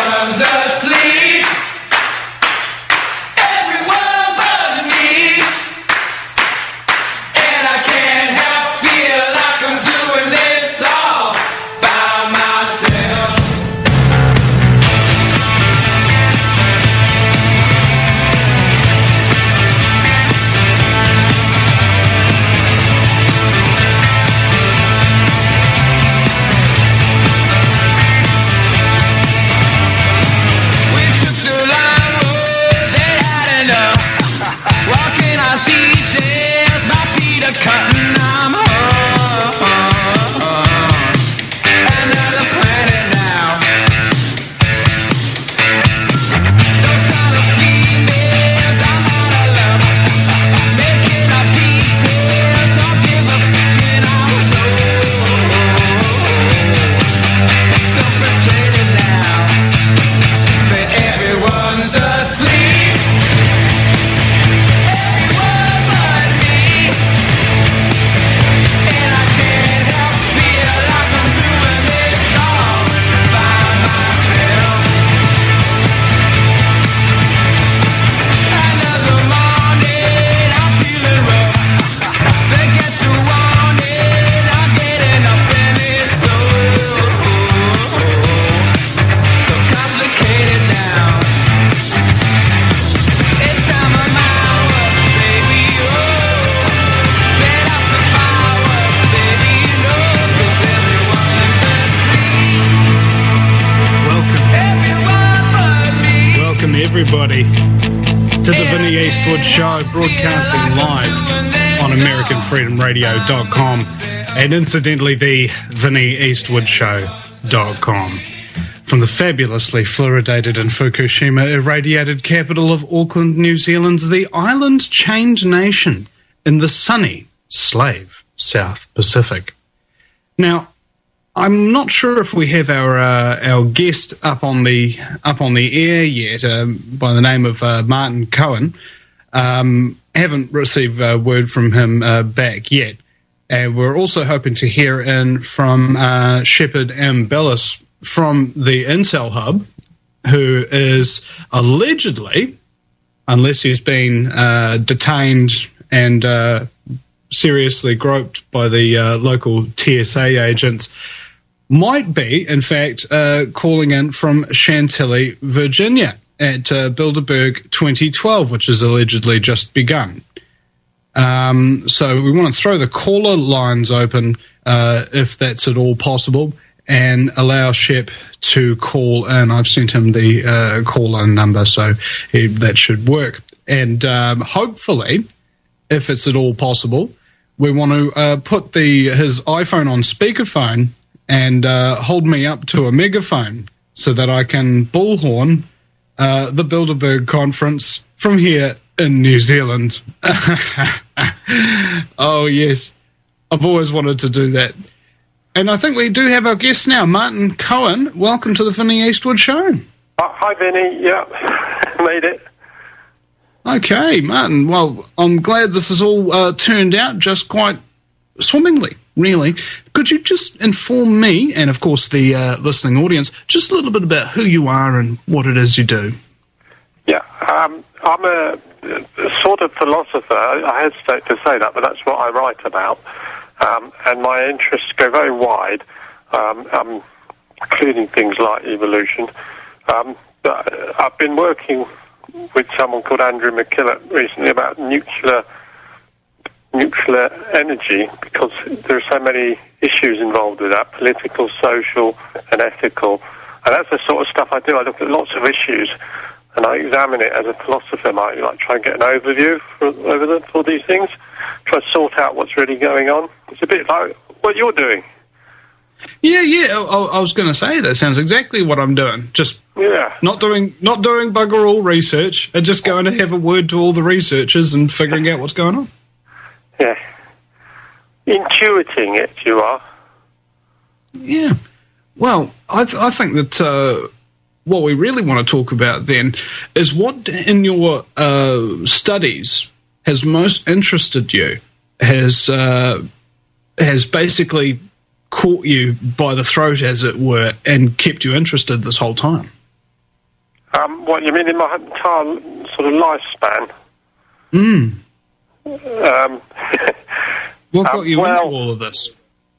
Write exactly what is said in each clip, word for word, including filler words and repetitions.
Everyone's asleep. Everyone but me. And I can't help feel like I'm doing this all by myself. Cutting, I'm home. Another planet now. Those other females, I'm out of love. Making up details, don't give a fucking. I'm so, so frustrated now that everyone's asleep. Everybody to the Vinnie Eastwood Show, broadcasting live on American Freedom Radio dot com and incidentally the Vinnie Eastwood Show dot com. From the fabulously fluoridated and Fukushima irradiated capital of Auckland, New Zealand, the island chained nation in the sunny, slave South Pacific. Now, I'm not sure if we have our uh, our guest up on the up on the air yet, uh, by the name of uh, Martin Cohen. Um, haven't received a word from him uh, back yet, and we're also hoping to hear in from uh, Shepard M. Bellis from the Incel Hub, who is allegedly, unless he's been uh, detained and uh, seriously groped by the uh, local T S A agents, might be, in fact, uh, calling in from Chantilly, Virginia, at uh, Bilderberg twenty twelve, which has allegedly just begun. Um, so we want to throw the caller lines open, uh, if that's at all possible, and allow Shep to call in. I've sent him the uh, call-in number, so he, that should work. And um, hopefully, if it's at all possible, we want to uh, put the his iPhone on speakerphone and uh, hold me up to a megaphone so that I can bullhorn uh, the Bilderberg conference from here in New Zealand. Oh, yes. I've always wanted to do that. And I think we do have our guest now, Martin Cohen. Welcome to the Vinnie Eastwood Show. Uh, hi, Vinnie. Yeah, made it. Okay, Martin. Well, I'm glad this has all uh, turned out just quite swimmingly, really. Could you just inform me, and of course the uh, listening audience, just a little bit about who you are and what it is you do? Yeah, um, I'm a, a sort of philosopher. I, I hesitate to say that, but that's what I write about. Um, and my interests go very wide, um, um, including things like evolution. Um, but I've been working with someone called Andrew McKillop recently about nuclear nuclear energy, because there are so many issues involved with that, political, social, and ethical. And that's the sort of stuff I do. I look at lots of issues, and I examine it as a philosopher might, like try and get an overview for, over the, for these things, try to sort out what's really going on. It's a bit like what you're doing. Yeah, yeah. I, I was going to say that sounds exactly what I'm doing. Just yeah, not doing not doing bugger all research, and just going to have a word to all the researchers and figuring out what's going on. Yeah, intuiting it, you are. Yeah. Well, I, th- I think that uh, what we really want to talk about then is what in your uh, studies has most interested you, has uh, has basically caught you by the throat, as it were, and kept you interested this whole time. Um, what, you mean in my entire sort of lifespan? Mm. Um, what got um, you well, into all of this?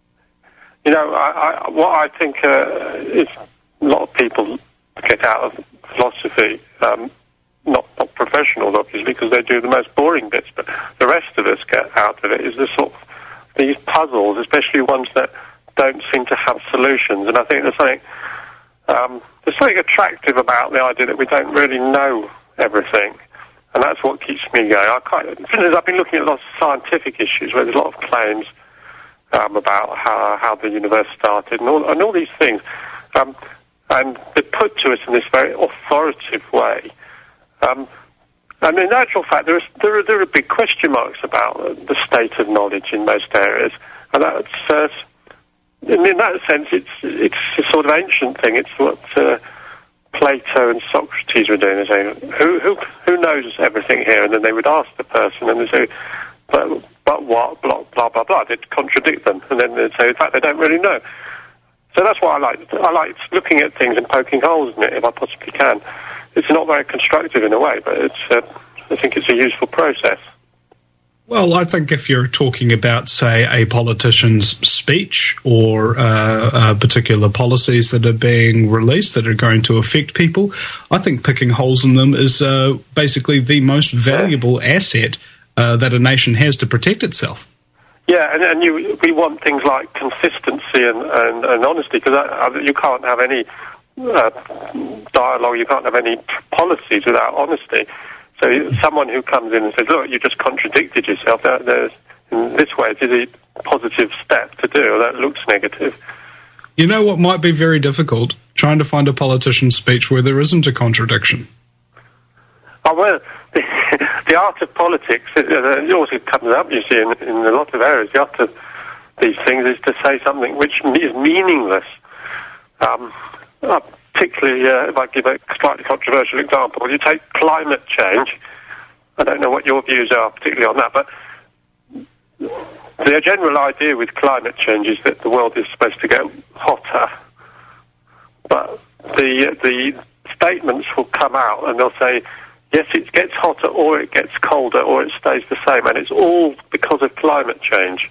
You know, I, I, what I think uh, is a lot of people get out of philosophy, um, not, not professionals, obviously, because they do the most boring bits, but the rest of us get out of it is the sort of these puzzles, especially ones that don't seem to have solutions. And I think there's something um, there's something attractive about the idea that we don't really know everything, and that's what keeps me going. I quite, for instance, I've been looking at lots of scientific issues where there's a lot of claims um, about how, how the universe started and all, and all these things, um, and they're put to us in this very authoritative way. Um, and in actual fact, there, is, there, are, there are big question marks about the state of knowledge in most areas, and that's, uh, in, in that sense, it's it's a sort of ancient thing. It's what uh, Plato and Socrates were doing. They say, who, who, who knows everything here? And then they would ask the person, and they say, but, but what, blah, blah, blah, blah. They'd contradict them, and then they'd say, in fact, they don't really know. So that's why I like I like looking at things and poking holes in it if I possibly can. It's not very constructive in a way, but it's uh, I think it's a useful process. Well, I think if you're talking about, say, a politician's speech or uh, uh, particular policies that are being released that are going to affect people, I think picking holes in them is uh, basically the most valuable yeah. asset uh, that a nation has to protect itself. Yeah, and, and you, we want things like consistency and, and, and honesty, because you can't have any uh, dialogue, you can't have any policies without honesty. So someone who comes in and says, look, you just contradicted yourself, there, there's, in this way, it is a positive step to do, or that looks negative. You know what might be very difficult? Trying to find a politician's speech where there isn't a contradiction. Oh, well, the, the art of politics, it, it also comes up, you see, in, in a lot of areas. The art of these things is to say something which is meaningless. Um, uh, particularly, uh, if I give a slightly controversial example, you take climate change. I don't know what your views are particularly on that, but the general idea with climate change is that the world is supposed to get hotter. But the the statements will come out and they'll say, yes, it gets hotter or it gets colder or it stays the same, and it's all because of climate change.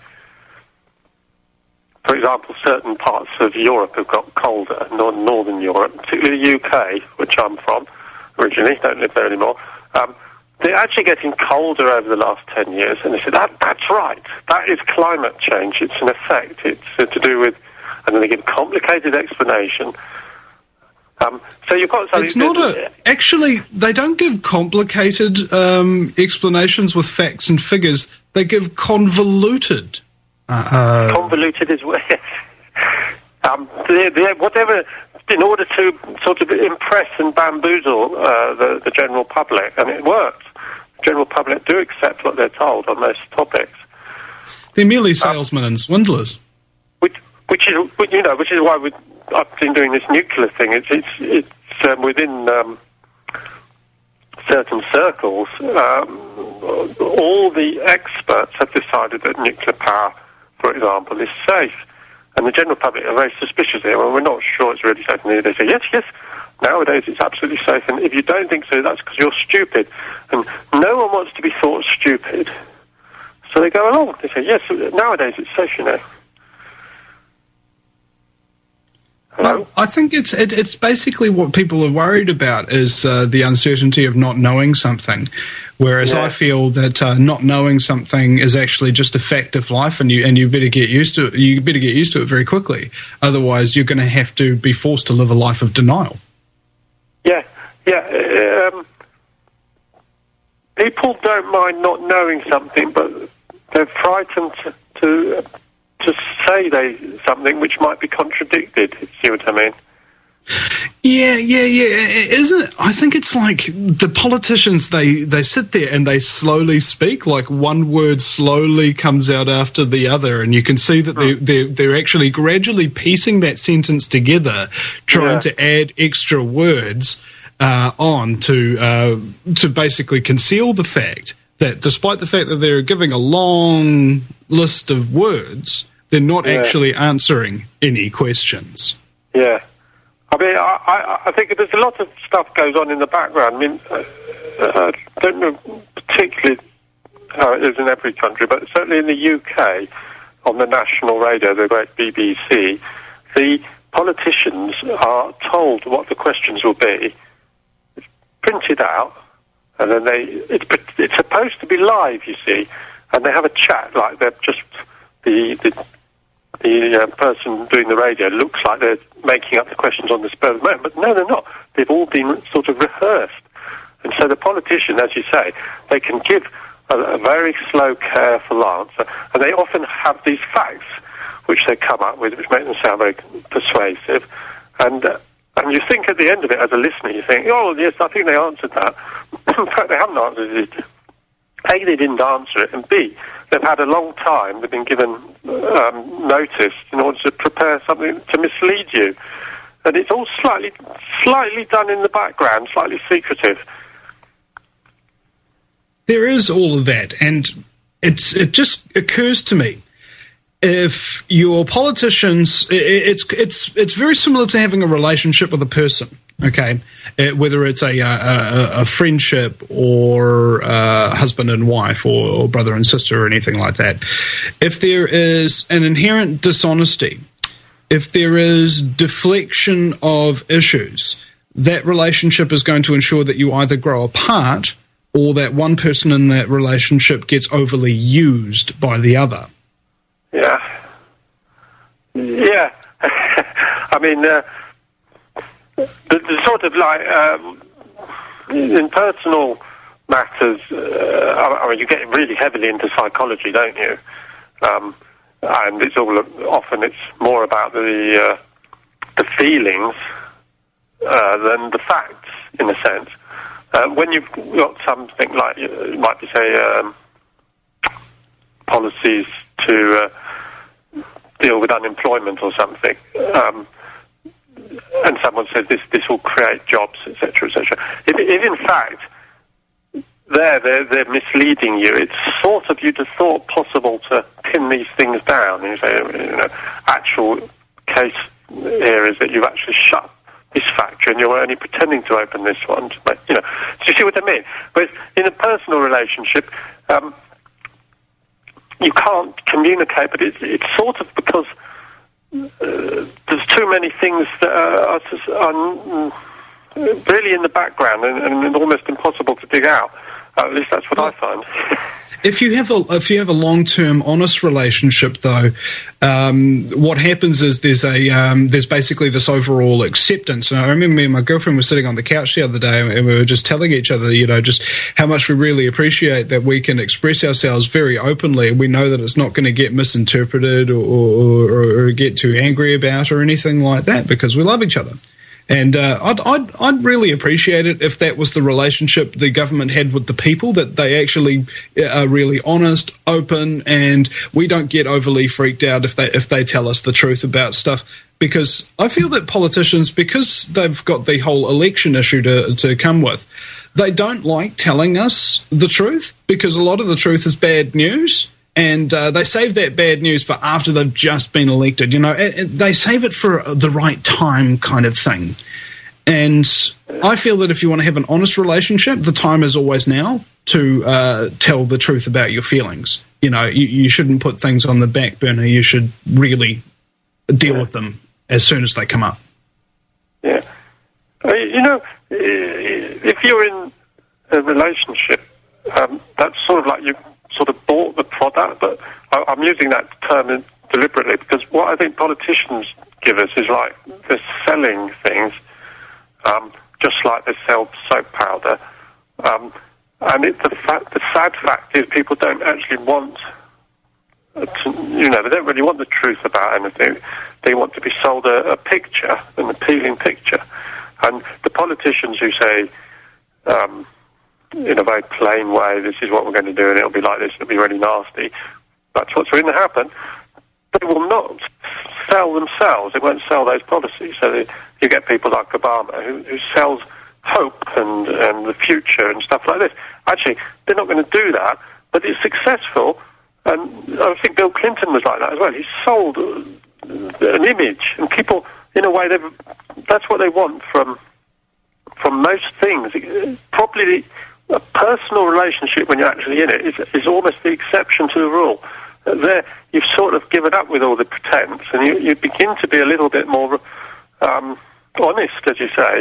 For example, certain parts of Europe have got colder, northern Europe, particularly the U K, which I'm from originally, don't live there anymore. Um, they're actually getting colder over the last ten years, and they said, that, that's right, that is climate change, it's an effect, it's uh, to do with, and then they give a complicated explanation. Um, so you've got something... It's not a... Actually, they don't give complicated um, explanations with facts and figures. They give convoluted. Uh, convoluted is... um, they're, they're, whatever... In order to sort of impress and bamboozle uh, the, the general public, and it works. The general public do accept what they're told on most topics. They're merely salesmen um, and swindlers. Which, which is, you know, which is why we... I've been doing this nuclear thing. It's it's, it's um, within um, certain circles. Um, all the experts have decided that nuclear power, for example, is safe, and the general public are very suspicious here. Well, we're not sure it's really safe. And they say, yes, yes, nowadays it's absolutely safe. And if you don't think so, that's because you're stupid. And no one wants to be thought stupid, so they go along. They say, yes, nowadays it's safe, you know. Well, I think it's it, it's basically what people are worried about is uh, the uncertainty of not knowing something, whereas yeah. I feel that uh, not knowing something is actually just a fact of life, and you and you better get used to it. You better get used to it very quickly, otherwise you're going to have to be forced to live a life of denial. Yeah, yeah. Um, people don't mind not knowing something, but they're frightened to. to to say they something which might be contradicted. See what I mean? Yeah, yeah, yeah. Isn't it? I think it's like the politicians, they, they sit there and they slowly speak, like one word slowly comes out after the other, and you can see that they're, they're, they're actually gradually piecing that sentence together, trying yeah. to add extra words uh, on to uh, to basically conceal the fact that despite the fact that they're giving a long list of words, they're not yeah. actually answering any questions. Yeah. I mean, I, I, I think there's a lot of stuff goes on in the background. I mean, uh, uh, I don't know particularly how it is in every country, but certainly in the U K, on the national radio, the great B B C, the politicians are told what the questions will be, it's printed out, and then they, it's, it's supposed to be live, you see, and they have a chat, like they're just, the, the, the uh, person doing the radio looks like they're making up the questions on the spur of the moment, but no, they're not. They've all been sort of rehearsed. And so the politician, as you say, they can give a, a very slow, careful answer, and they often have these facts which they come up with, which make them sound very persuasive. And uh, and you think at the end of it, as a listener, you think, oh, yes, I think they answered that. In fact, they haven't answered it. A, they didn't answer it, and B, they've had a long time, they've been given um, notice in order to prepare something to mislead you. And it's all slightly, slightly done in the background, slightly secretive. There is all of that, and it's it just occurs to me, if your politicians, it's it's it's very similar to having a relationship with a person, okay? It, whether it's a, a a friendship or uh, husband and wife or, or brother and sister or anything like that. If there is an inherent dishonesty, if there is deflection of issues, that relationship is going to ensure that you either grow apart or that one person in that relationship gets overly used by the other. Yeah. Yeah. I mean, uh, the, the sort of like, um, in personal matters, uh, I mean, you get really heavily into psychology, don't you? Um, and it's all, often it's more about the, uh, the feelings, uh, than the facts, in a sense. Uh, when you've got something like, you might be, say, um, policies to uh, deal with unemployment or something, um, and someone says this this will create jobs, et cetera, et cetera. If, if in fact they're, they're they're misleading you, it's sort of you'd have thought possible to pin these things down. And you say, you know, actual case here is that you've actually shut this factory and you're only pretending to open this one. But, you know, do you see what I mean? Whereas in a personal relationship, um, you can't communicate, but it's, it's sort of because uh, there's too many things that are, are, just, are really in the background and, and almost impossible to dig out. At least that's what I find. If you have a if you have a long-term honest relationship, though, um, what happens is there's a um, there's basically this overall acceptance. And I remember me and my girlfriend were sitting on the couch the other day, and we were just telling each other, you know, just how much we really appreciate that we can express ourselves very openly. We know that it's not going to get misinterpreted or, or, or get too angry about or anything like that because we love each other. And uh, I'd, I'd, I'd really appreciate it if that was the relationship the government had with the people, that they actually are really honest, open, and we don't get overly freaked out if they if they tell us the truth about stuff. Because I feel that politicians, because they've got the whole election issue to, to come with, they don't like telling us the truth because a lot of the truth is bad news. And uh, they save that bad news for after they've just been elected. You know, and, and they save it for the right time kind of thing. And I feel that if you want to have an honest relationship, the time is always now to uh, tell the truth about your feelings. You know, you, you shouldn't put things on the back burner. You should really deal with them as soon as they come up. Yeah. Uh, you know, if you're in a relationship, um, that's sort of like you sort of bought the product, but I, I'm using that term deliberately because what I think politicians give us is like they're selling things, um, just like they sell soap powder. Um, and it, the, fact, the sad fact is people don't actually want, to, you know, they don't really want the truth about anything. They want to be sold a, a picture, an appealing picture. And the politicians who say, um, in a very plain way, this is what we're going to do and it'll be like this, it'll be really nasty, that's what's going to happen, they will not sell themselves, they won't sell those policies. So they, you get people like Obama who, who sells hope and, and the future and stuff like this. Actually, they're not going to do that, but it's successful, and I think Bill Clinton was like that as well. He sold an image, and people, in a way, they've that's what they want from from most things. Probably a personal relationship, when you're actually in it, is, is almost the exception to the rule. There, you've sort of given up with all the pretense, and you, you begin to be a little bit more um, honest, as you say.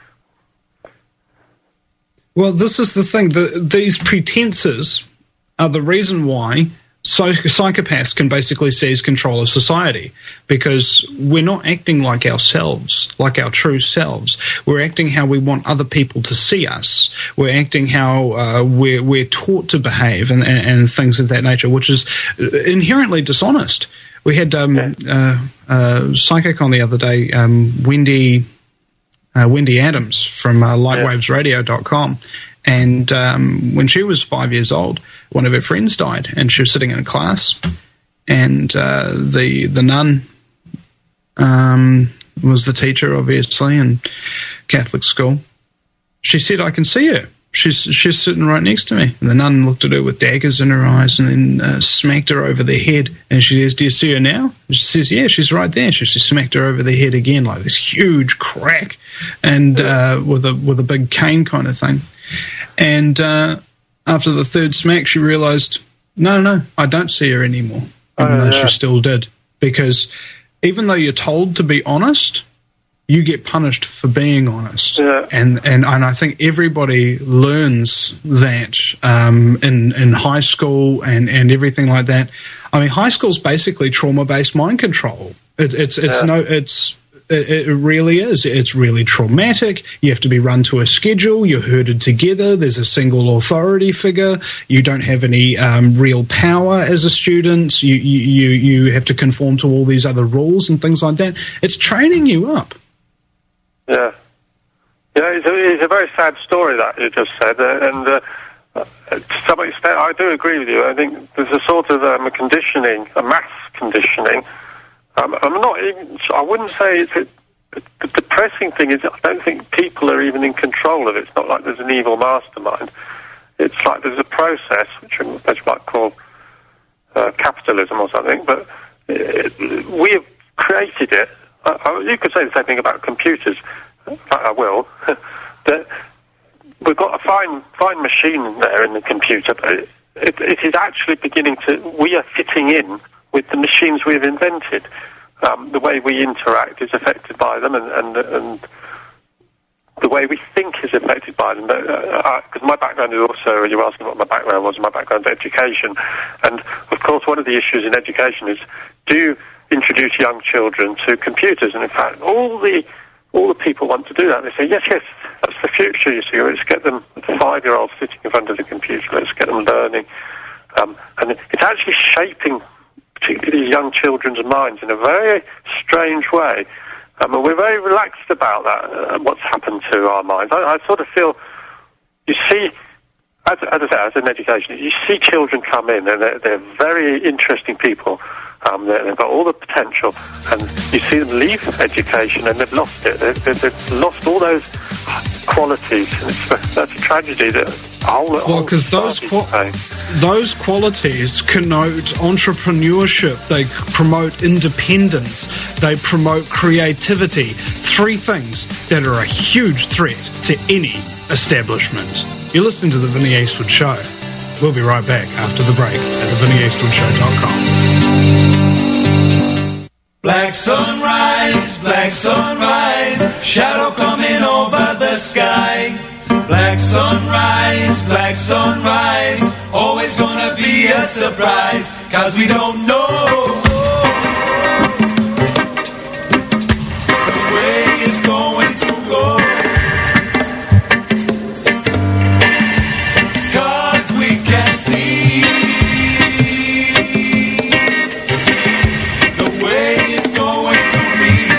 Well, this is the thing. The, these pretenses are the reason why so, psychopaths can basically seize control of society, because we're not acting like ourselves, like our true selves. We're acting how we want other people to see us. We're acting how uh, we're, we're taught to behave and, and, and things of that nature, which is inherently dishonest. We had um, yeah. uh, uh, psychic on the other day, um, Wendy... Uh, Wendy Adams from uh, lightwaves radio dot com, and um, when she was five years old, one of her friends died, and she was sitting in a class, and uh, the the nun um, was the teacher, obviously, in Catholic school. She said, "I can see her. She's she's sitting right next to me." And the nun looked at her with daggers in her eyes, and then uh, smacked her over the head. And she says, "Do you see her now?" And she says, "Yeah, she's right there." She, she smacked her over the head again, like this huge crack, and uh, with a with a big cane kind of thing. And uh, after the third smack, she realised, no, no, I don't see her anymore, even oh, though yeah. she still did. Because even though you're told to be honest, you get punished for being honest. Yeah. And, and and I think everybody learns that um, in in high school and, and everything like that. I mean, high school's basically trauma-based mind control. It, it's it's yeah. no it's it, it really is. It's really traumatic. You have to be run to a schedule. You're herded together. There's a single authority figure. You don't have any um, real power as a student. You, you you you have to conform to all these other rules and things like that. It's training you up. Yeah, yeah. It's a, it's a very sad story that you just said, uh, and uh, uh, to some extent, I do agree with you. I think there's a sort of um, a conditioning, a mass conditioning. Um, I'm not even. I wouldn't say it's. A, the depressing thing is, I don't think people are even in control of it. It's not like there's an evil mastermind. It's like there's a process, which you might call uh, capitalism or something, but it, we have created it. Uh, you could say the same thing about computers. In fact, I will. that we've got a fine, fine machine there in the computer, but it, it, it is actually beginning to. We are fitting in with the machines we've invented. Um, the way we interact is affected by them, and and, and the way we think is affected by them. Because uh, uh, my background is also, you were asking what my background was. My background is education, and of course, one of the issues in education is do you introduce young children to computers, and in fact all the all the people want to do that. They say, yes, yes, that's the future, you see. Let's get them, five-year-olds sitting in front of the computer, let's get them learning. Um, and it's actually shaping particularly young children's minds in a very strange way. Um, and we're very relaxed about that, uh, what's happened to our minds. I, I sort of feel, you see, as, as I say, as an education, you see children come in, and they're, they're very interesting people. Um, they've got all the potential, and you see them leave education and they've lost it. They've, they've lost all those qualities. And it's, that's a tragedy that whole, well, because those qua- those qualities connote entrepreneurship. They promote independence. They promote creativity. Three things that are a huge threat to any establishment. You're listening to the Vinny Eastwood Show. We'll be right back after the break at the vinny eastwood show dot com. Black sunrise, black sunrise, shadow coming over the sky. Black sunrise, black sunrise, always gonna be a surprise, 'cause we don't know which way it's going to go. 'Cause we can't see the way it's going to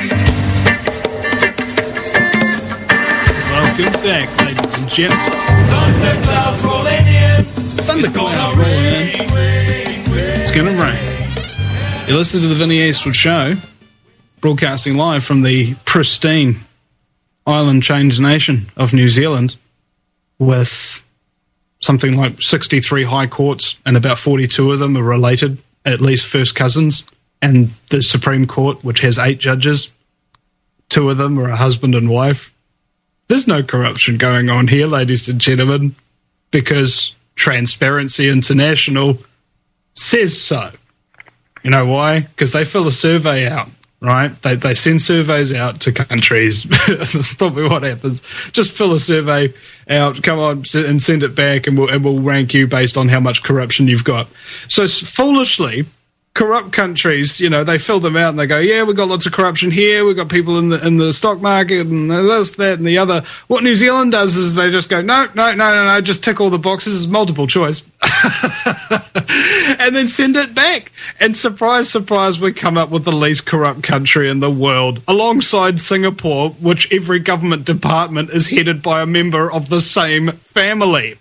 be. Welcome back, ladies and gentlemen. Thunderclouds rolling in. Thundercloud rolling in. It's going to rain. You're listening to the Vinny Eastwood Show, broadcasting live from the pristine island chained nation of New Zealand, with something like sixty-three high courts, and about forty-two of them are related, at least first cousins, and the Supreme Court, which has eight judges, two of them are a husband and wife. There's no corruption going on here, ladies and gentlemen, because Transparency International says so. You know why? Because they fill a survey out, right? They they send surveys out to countries. That's probably what happens. Just fill a survey out, come on, and send it back, and we'll, and we'll rank you based on how much corruption you've got. So foolishly, corrupt countries, you know, they fill them out and they go, yeah, we've got lots of corruption here, we've got people in the in the stock market and this, that, and the other. What New Zealand does is they just go, no, no, no, no, no, just tick all the boxes, it's multiple choice. And then send it back. And surprise, surprise, we come up with the least corrupt country in the world, alongside Singapore, which every government department is headed by a member of the same family.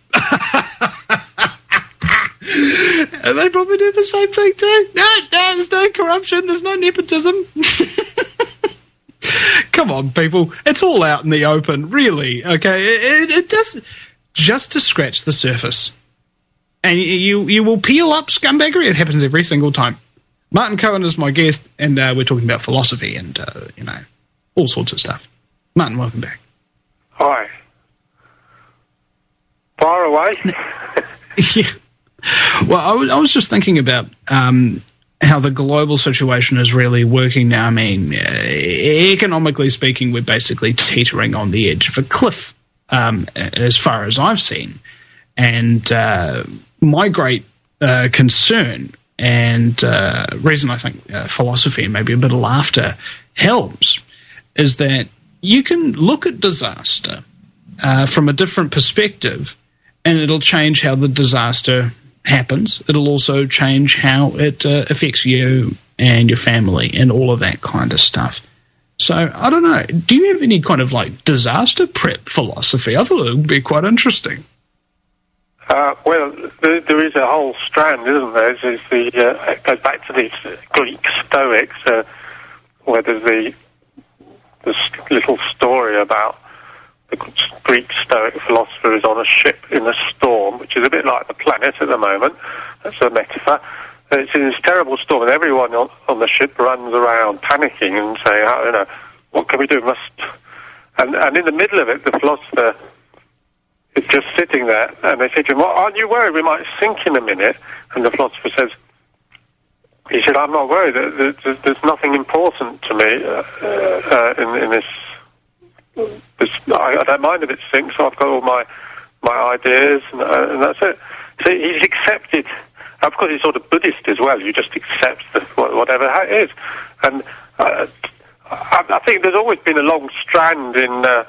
And they probably do the same thing too. No, no, there's no corruption, there's no nepotism. Come on, people. It's all out in the open, really. Okay, it, it does just to scratch the surface. And you you will peel up scumbaggery. It happens every single time. Martin Cohen is my guest, and uh, we're talking about philosophy and, uh, you know, all sorts of stuff. Martin, welcome back. Hi. Far away? Yeah. Well, I was, I was just thinking about um, how the global situation is really working now. I mean, uh, economically speaking, we're basically teetering on the edge of a cliff, um, as far as I've seen. And uh, my great uh, concern and uh, reason I think uh, philosophy and maybe a bit of laughter helps is that you can look at disaster uh, from a different perspective, and it'll change how the disaster happens. It'll also change how it uh, affects you and your family and all of that kind of stuff. So, I don't know, do you have any kind of, like, disaster prep philosophy? I thought it would be quite interesting. Uh, well, there, there is a whole strand, isn't there? There's the, uh, it goes back to these Greek Stoics, uh, where there's the this little story about the Greek Stoic philosopher is on a ship in a storm, which is a bit like the planet at the moment. That's a metaphor. It's in this terrible storm, and everyone on, on the ship runs around panicking and saying, oh, you know, what can we do? Must and, and in the middle of it, the philosopher is just sitting there, and they say to him, well, aren't you worried we might sink in a minute? And the philosopher says, he said, I'm not worried. There's, there's nothing important to me uh, uh, in, in this. this I, I don't mind if it sinks. I've got all my my ideas, and, uh, and that's it. So he's accepted. Of course, he's sort of Buddhist as well. You just accept the, whatever it is. And uh, I, I think there's always been a long strand in uh,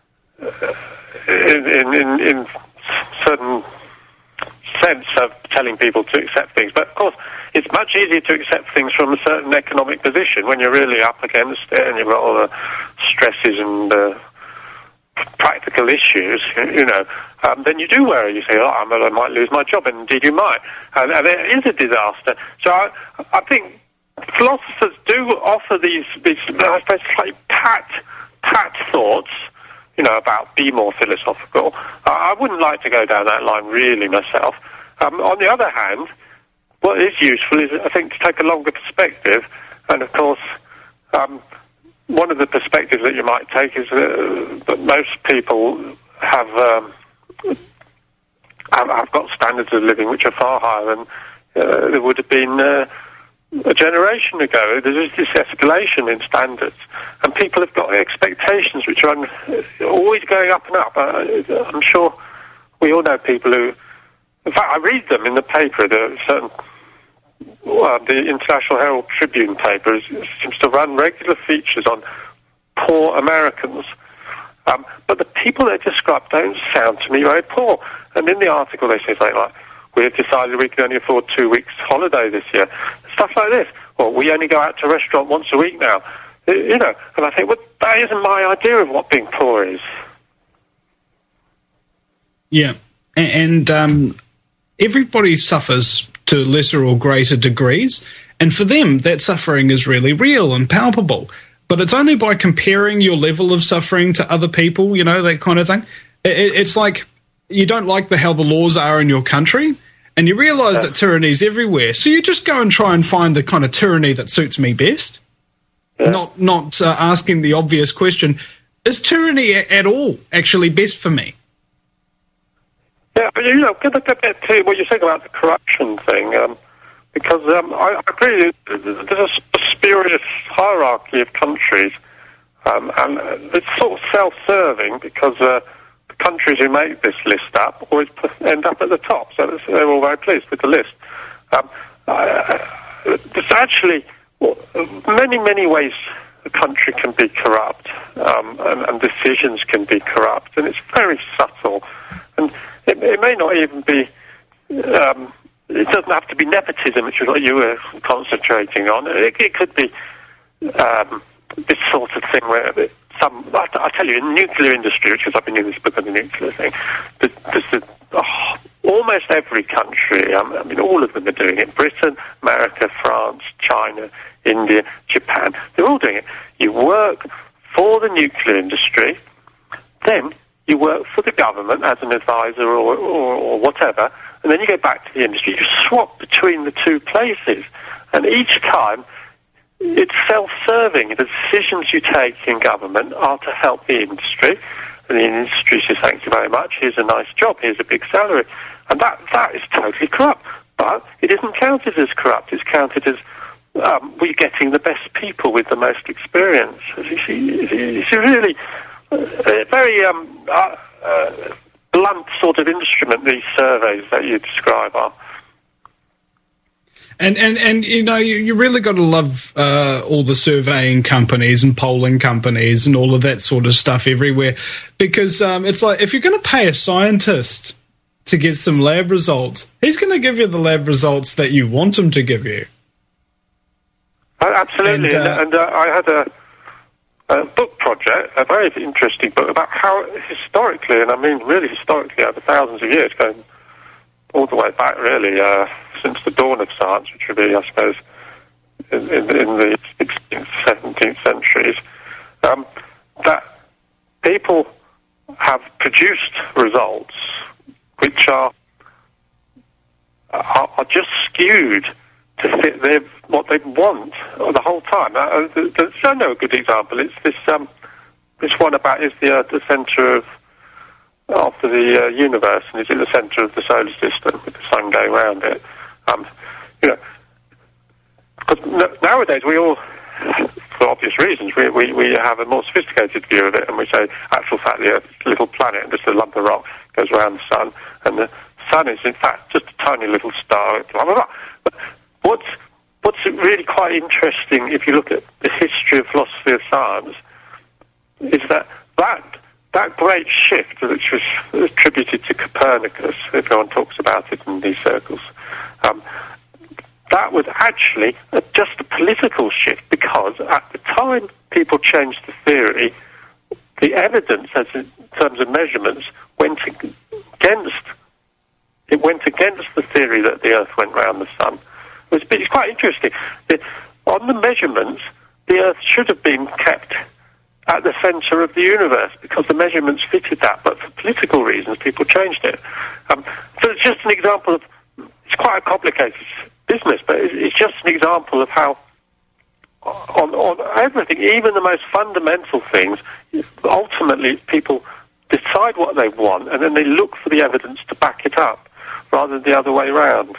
in, in, in, in certain sense of telling people to accept things. But of course, it's much easier to accept things from a certain economic position when you're really up against it and you've got all the stresses and uh, practical issues, you know. Um, then you do worry. You say, oh, I might lose my job, and indeed you might. And, and it is a disaster. So I, I think philosophers do offer these, these I suppose, slightly pat, pat thoughts, you know, about be more philosophical. I, I wouldn't like to go down that line really myself. Um, on the other hand, what is useful is, I think, to take a longer perspective. And, of course, um, one of the perspectives that you might take is uh, that most people have, um, have have got standards of living which are far higher than uh, there would have been uh, a generation ago. There's this escalation in standards, and people have got expectations which are un- always going up and up. Uh, I'm sure we all know people who, in fact, I read them in the paper. There are certain, well, the International Herald Tribune paper is, seems to run regular features on poor Americans. Um, but the people they describe don't sound to me very poor. And in the article they say something like, we have decided we can only afford two weeks holiday this year. Stuff like this. Well, we only go out to a restaurant once a week now. You know, and I think, well, that isn't my idea of what being poor is. Yeah, and um, everybody suffers to lesser or greater degrees, and for them, that suffering is really real and palpable. But it's only by comparing your level of suffering to other people, you know, that kind of thing. It, it's like you don't like the how the laws are in your country, and you realise yeah. that tyranny is everywhere. So you just go and try and find the kind of tyranny that suits me best. Yeah. not not uh, asking the obvious question, is tyranny a- at all actually best for me? Yeah, but you know, get a bit to what you think about the corruption thing, um, because um, I, I agree. There's a spurious hierarchy of countries, um, and it's sort of self-serving because uh, the countries who make this list up always end up at the top, so they're all very pleased with the list. Um, uh, there's actually well, many, many ways a country can be corrupt, um, and, and decisions can be corrupt, and it's very subtle. And it, it may not even be, um, it doesn't have to be nepotism, which is what you were concentrating on. It, it could be um, this sort of thing where some, I, I tell you, in the nuclear industry, which is, I've been in this book on the nuclear thing, there's, there's a, oh, almost every country, um, I mean, all of them are doing it. Britain, America, France, China, India, Japan, they're all doing it. You work for the nuclear industry, then you work for the government as an advisor or, or, or whatever, and then you go back to the industry. You swap between the two places, and each time it's self-serving. The decisions you take in government are to help the industry, and the industry says, thank you very much, here's a nice job, here's a big salary. And that that is totally corrupt. But it isn't counted as corrupt, it's counted as um, we're getting the best people with the most experience. You see, it's a really uh, very um, uh, uh, blunt sort of instrument, these surveys that you describe are. And, and, and you know, you, you really got to love uh, all the surveying companies and polling companies and all of that sort of stuff everywhere, because um, it's like, if you're going to pay a scientist to get some lab results, he's going to give you the lab results that you want him to give you. Uh, absolutely. And, uh, and, and uh, I had a, a book project, a very interesting book, about how historically, and I mean really historically, over thousands of years, going all the way back really, uh, since the dawn of science, which would be, I suppose, in, in, in the sixteenth, seventeenth centuries, um, that people have produced results which are are, are just skewed to fit their, what they want the whole time. Uh, there's, I know a good example. It's this um, this one about is the Earth the centre of after the uh, universe, and is it the centre of the solar system with the sun going around it? Um, you know, because n- nowadays we all, for obvious reasons, we, we we have a more sophisticated view of it, and we say, actual fact, the Earth is a little planet, and just a lump of rock goes around the sun, and the sun is in fact just a tiny little star. Blah blah blah. But what's what's really quite interesting, if you look at the history of philosophy of science, is that that. That great shift, which was attributed to Copernicus, everyone talks about it in these circles, um, that was actually a, just a political shift, because at the time people changed the theory, the evidence, as in terms of measurements, went against it went against the theory that the Earth went round the sun. It was, it's quite interesting. It, on the measurements, the Earth should have been kept at the centre of the universe, because the measurements fitted that, but for political reasons people changed it. Um, so it's just an example of, it's quite a complicated business, but it's just an example of how on, on everything, even the most fundamental things, ultimately people decide what they want and then they look for the evidence to back it up, rather than the other way around.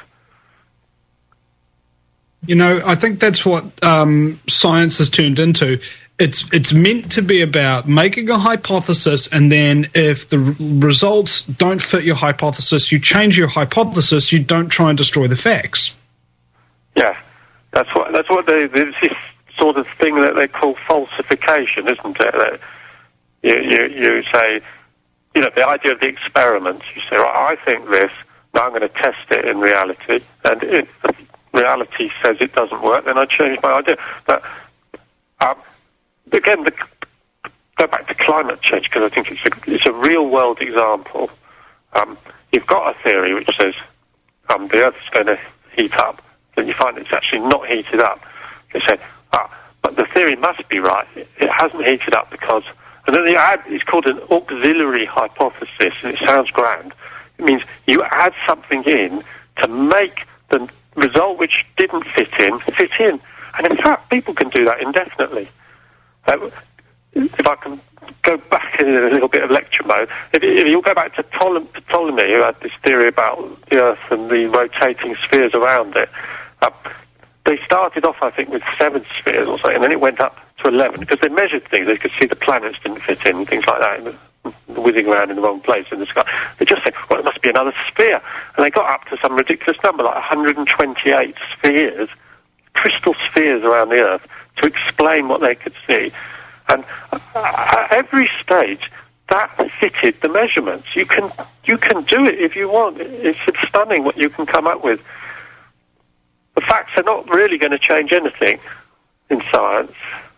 You know, I think that's what um, science has turned into. It's it's meant to be about making a hypothesis, and then if the r- results don't fit your hypothesis, you change your hypothesis. You don't try and destroy the facts. Yeah, that's what that's what they, this sort of thing that they call falsification, isn't it? That you, you you say, you know, the idea of the experiment. You say, right, I think this. Now I'm going to test it in reality, and if the reality says it doesn't work, then I change my idea. But um, Again, the, go back to climate change, because I think it's a, it's a real-world example. Um, you've got a theory which says um, the Earth is going to heat up, then you find it's actually not heated up. They say, ah, but the theory must be right. It, it hasn't heated up because... And then you add, it's called an auxiliary hypothesis, and it sounds grand. It means you add something in to make the result which didn't fit in, fit in. And in fact, people can do that indefinitely. Uh, if I can go back in a little bit of lecture mode, if, if you go back to Ptolemy, Ptolemy, who had this theory about the Earth and the rotating spheres around it, uh, they started off, I think, with seven spheres or something, and then it went up to eleven, because they measured things. They could see the planets didn't fit in, and things like that, and whizzing around in the wrong place in the sky. They just said, well, it must be another sphere. And they got up to some ridiculous number, like one hundred twenty-eight spheres, crystal spheres around the Earth, to explain what they could see. And at every stage, that fitted the measurements. You can you can do it if you want. It's stunning what you can come up with. The facts are not really going to change anything in science.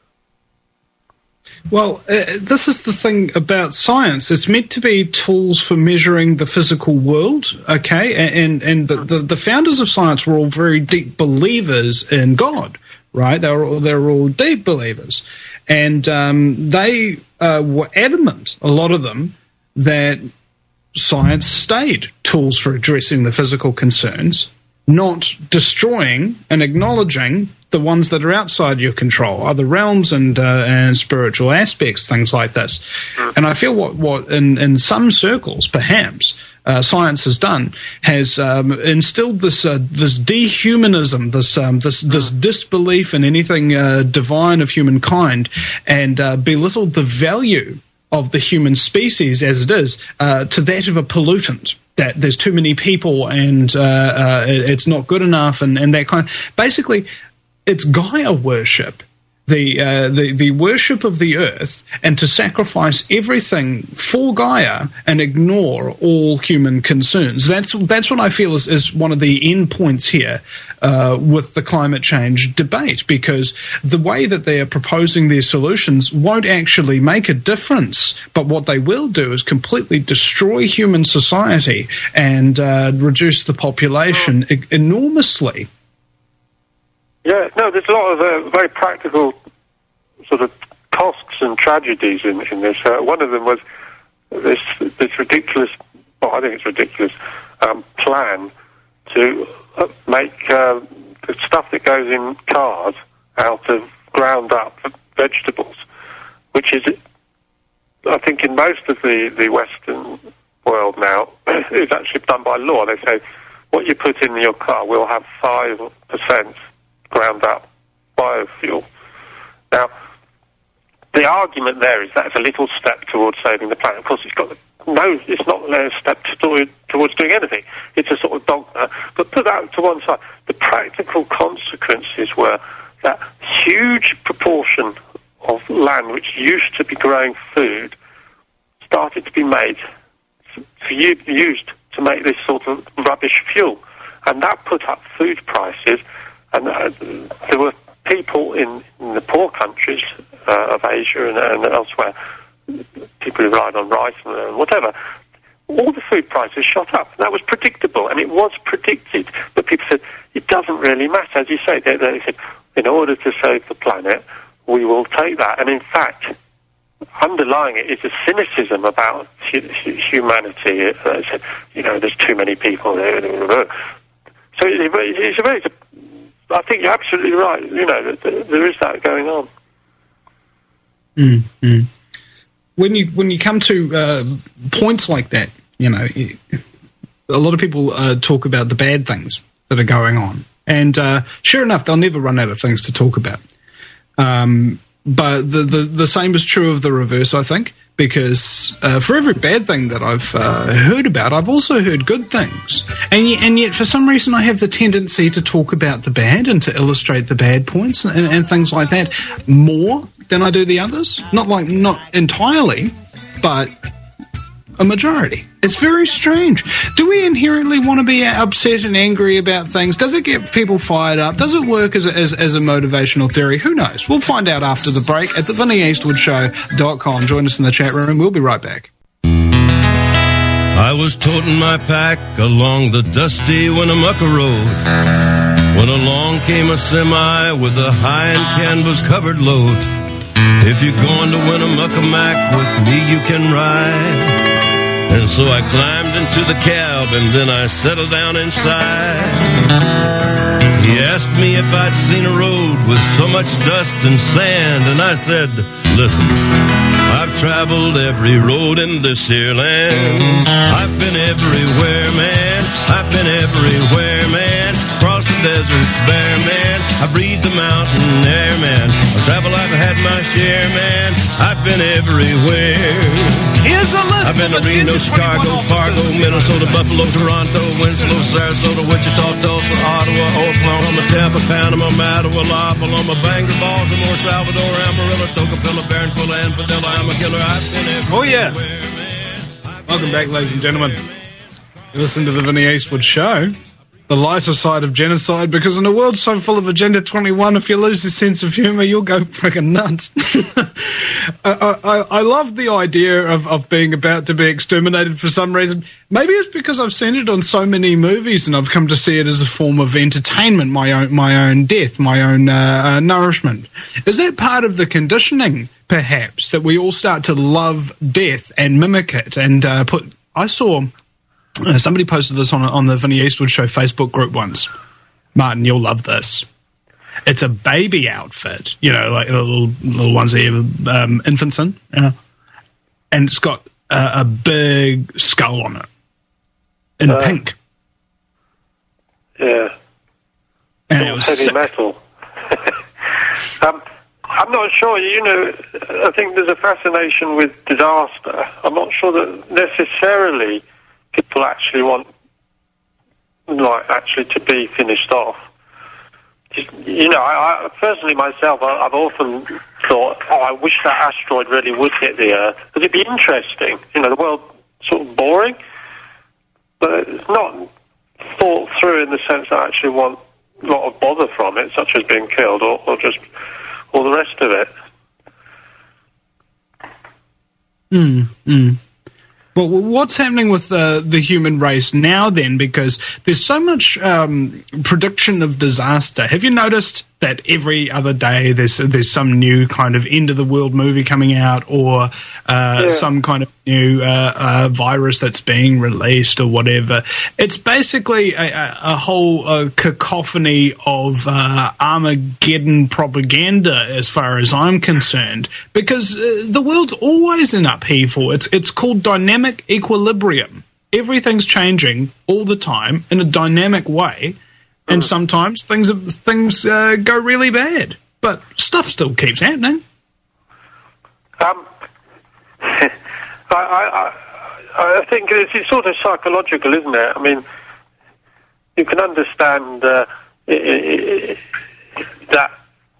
Well, uh, this is the thing about science. It's meant to be tools for measuring the physical world, okay? And and the, the, the founders of science were all very deep believers in God, right? They were all, they were all deep believers. And um, they uh, were adamant, a lot of them, that science stayed tools for addressing the physical concerns, not destroying and acknowledging the ones that are outside your control, other realms and uh, and spiritual aspects, things like this. And I feel what, what in, in some circles, perhaps, uh, science has done, has um, instilled this uh, this dehumanism, this um, this this disbelief in anything uh, divine of humankind, and uh, belittled the value of the human species as it is uh, to that of a pollutant. That there's too many people and uh, uh, it's not good enough, and, and that kind of... Basically, it's Gaia worship, the, uh, the the worship of the earth, and to sacrifice everything for Gaia and ignore all human concerns. That's that's what I feel is, is one of the end points here uh, with the climate change debate, because the way that they are proposing their solutions won't actually make a difference, but what they will do is completely destroy human society and uh, reduce the population e- enormously. Yeah, no, there's a lot of uh, very practical sort of costs and tragedies in, in this. Uh, one of them was this this ridiculous, well, I think it's ridiculous, um, plan to uh, make uh, the stuff that goes in cars out of ground up vegetables, which is, I think, in most of the, the Western world now, is actually done by law. They say what you put in your car will have five percent ground up biofuel. Now, the argument there is that's a little step towards saving the planet. Of course, it's got no, it's not a step to, towards doing anything. It's a sort of dogma. But put that to one side. The practical consequences were that huge proportion of land which used to be growing food started to be made, to, used to make this sort of rubbish fuel. And that put up food prices. And uh, there were people in, in the poor countries uh, of Asia and, and elsewhere, people who relied on rice and uh, whatever, all the food prices shot up. That was predictable, and it was predicted. But people said, it doesn't really matter. As you say, they, they said, in order to save the planet, we will take that. And in fact, underlying it is a cynicism about hu- humanity. Uh, they said, you know, there's too many people there. So it, it's a very... I think you're absolutely right. You know, there is that going on. Mm-hmm. When you when you come to uh, points like that, you know, a lot of people uh, talk about the bad things that are going on, and uh, sure enough, they'll never run out of things to talk about. Um, but the, the the same is true of the reverse, I think. Because uh, for every bad thing that I've uh, heard about, I've also heard good things. And yet, and yet, for some reason, I have the tendency to talk about the bad and to illustrate the bad points and, and things like that more than I do the others. Not like, not entirely, but a majority. It's very strange. Do we inherently want to be upset and angry about things? Does it get people fired up? Does it work as a, as, as a motivational theory? Who knows? We'll find out after the break at the Vinnie Eastwood Show dot com. Join us in the chat room. We'll be right back. I was toting my pack along the dusty Winnemucca Road when along came a semi with a high and canvas-covered load. If you're going to Winnemucca Mac with me, you can ride. And so I climbed into the cab and then I settled down inside. He asked me if I'd seen a road with so much dust and sand, and I said, listen, I've traveled every road in this here land. I've been everywhere, man. I've been everywhere, man. Across the deserts bare, man. I breathe the mountain air, man. I travel, I've had my share, man. I've been everywhere. Here's a list. I've been to Reno, Chicago, Fargo, Minnesota, Buffalo, Toronto, Winslow, Sarasota, Wichita, Tulsa, Ottawa, Oklahoma, Tampa, Panama, Mattawa, La Paloma, Bangor, Baltimore, Salvador, Amarillo, Tocopilla, Barranquilla, and Padilla. I'm a killer. I've been everywhere. Oh, yeah. Welcome back, ladies and gentlemen. You listen to the Vinnie Eastwood Show, the lighter side of genocide, because in a world so full of Agenda twenty-one, if you lose your sense of humour, you'll go friggin' nuts. I, I, I love the idea of, of being about to be exterminated for some reason. Maybe it's because I've seen it on so many movies and I've come to see it as a form of entertainment, my own, my own death, my own uh, uh, nourishment. Is that part of the conditioning, perhaps, that we all start to love death and mimic it and uh, put... I saw... Uh, somebody posted this on on the Vinnie Eastwood Show Facebook group once. Martin, you'll love this. It's a baby outfit, you know, like the little little ones that you have, um, infants in, yeah. And it's got uh, a big skull on it in Uh, pink. Yeah. And it was Heavy sick. metal. um, I'm not sure. You know, I think there's a fascination with disaster. I'm not sure that necessarily people actually want, like, actually to be finished off. Just, you know, I, I personally myself, I, I've often thought, oh, I wish that asteroid really would hit the Earth, because it'd be interesting. You know, the world sort of boring, but it's not thought through in the sense that I actually want a lot of bother from it, such as being killed, or, or just all the rest of it. Mm, mm. Well, what's happening with uh, the human race now, then? Because there's so much um, prediction of disaster. Have you noticed that every other day there's there's some new kind of end of the world movie coming out, or uh, Yeah. some kind of new uh, uh, virus that's being released, or whatever? It's basically a, a, a whole uh, cacophony of uh, Armageddon propaganda, as far as I'm concerned, because uh, the world's always in upheaval. It's it's called dynamic equilibrium. Everything's changing all the time in a dynamic way. And sometimes things things uh, go really bad, but stuff still keeps happening. Um, I, I, I, I think it's, it's sort of psychological, isn't it? I mean, you can understand uh, i i i that.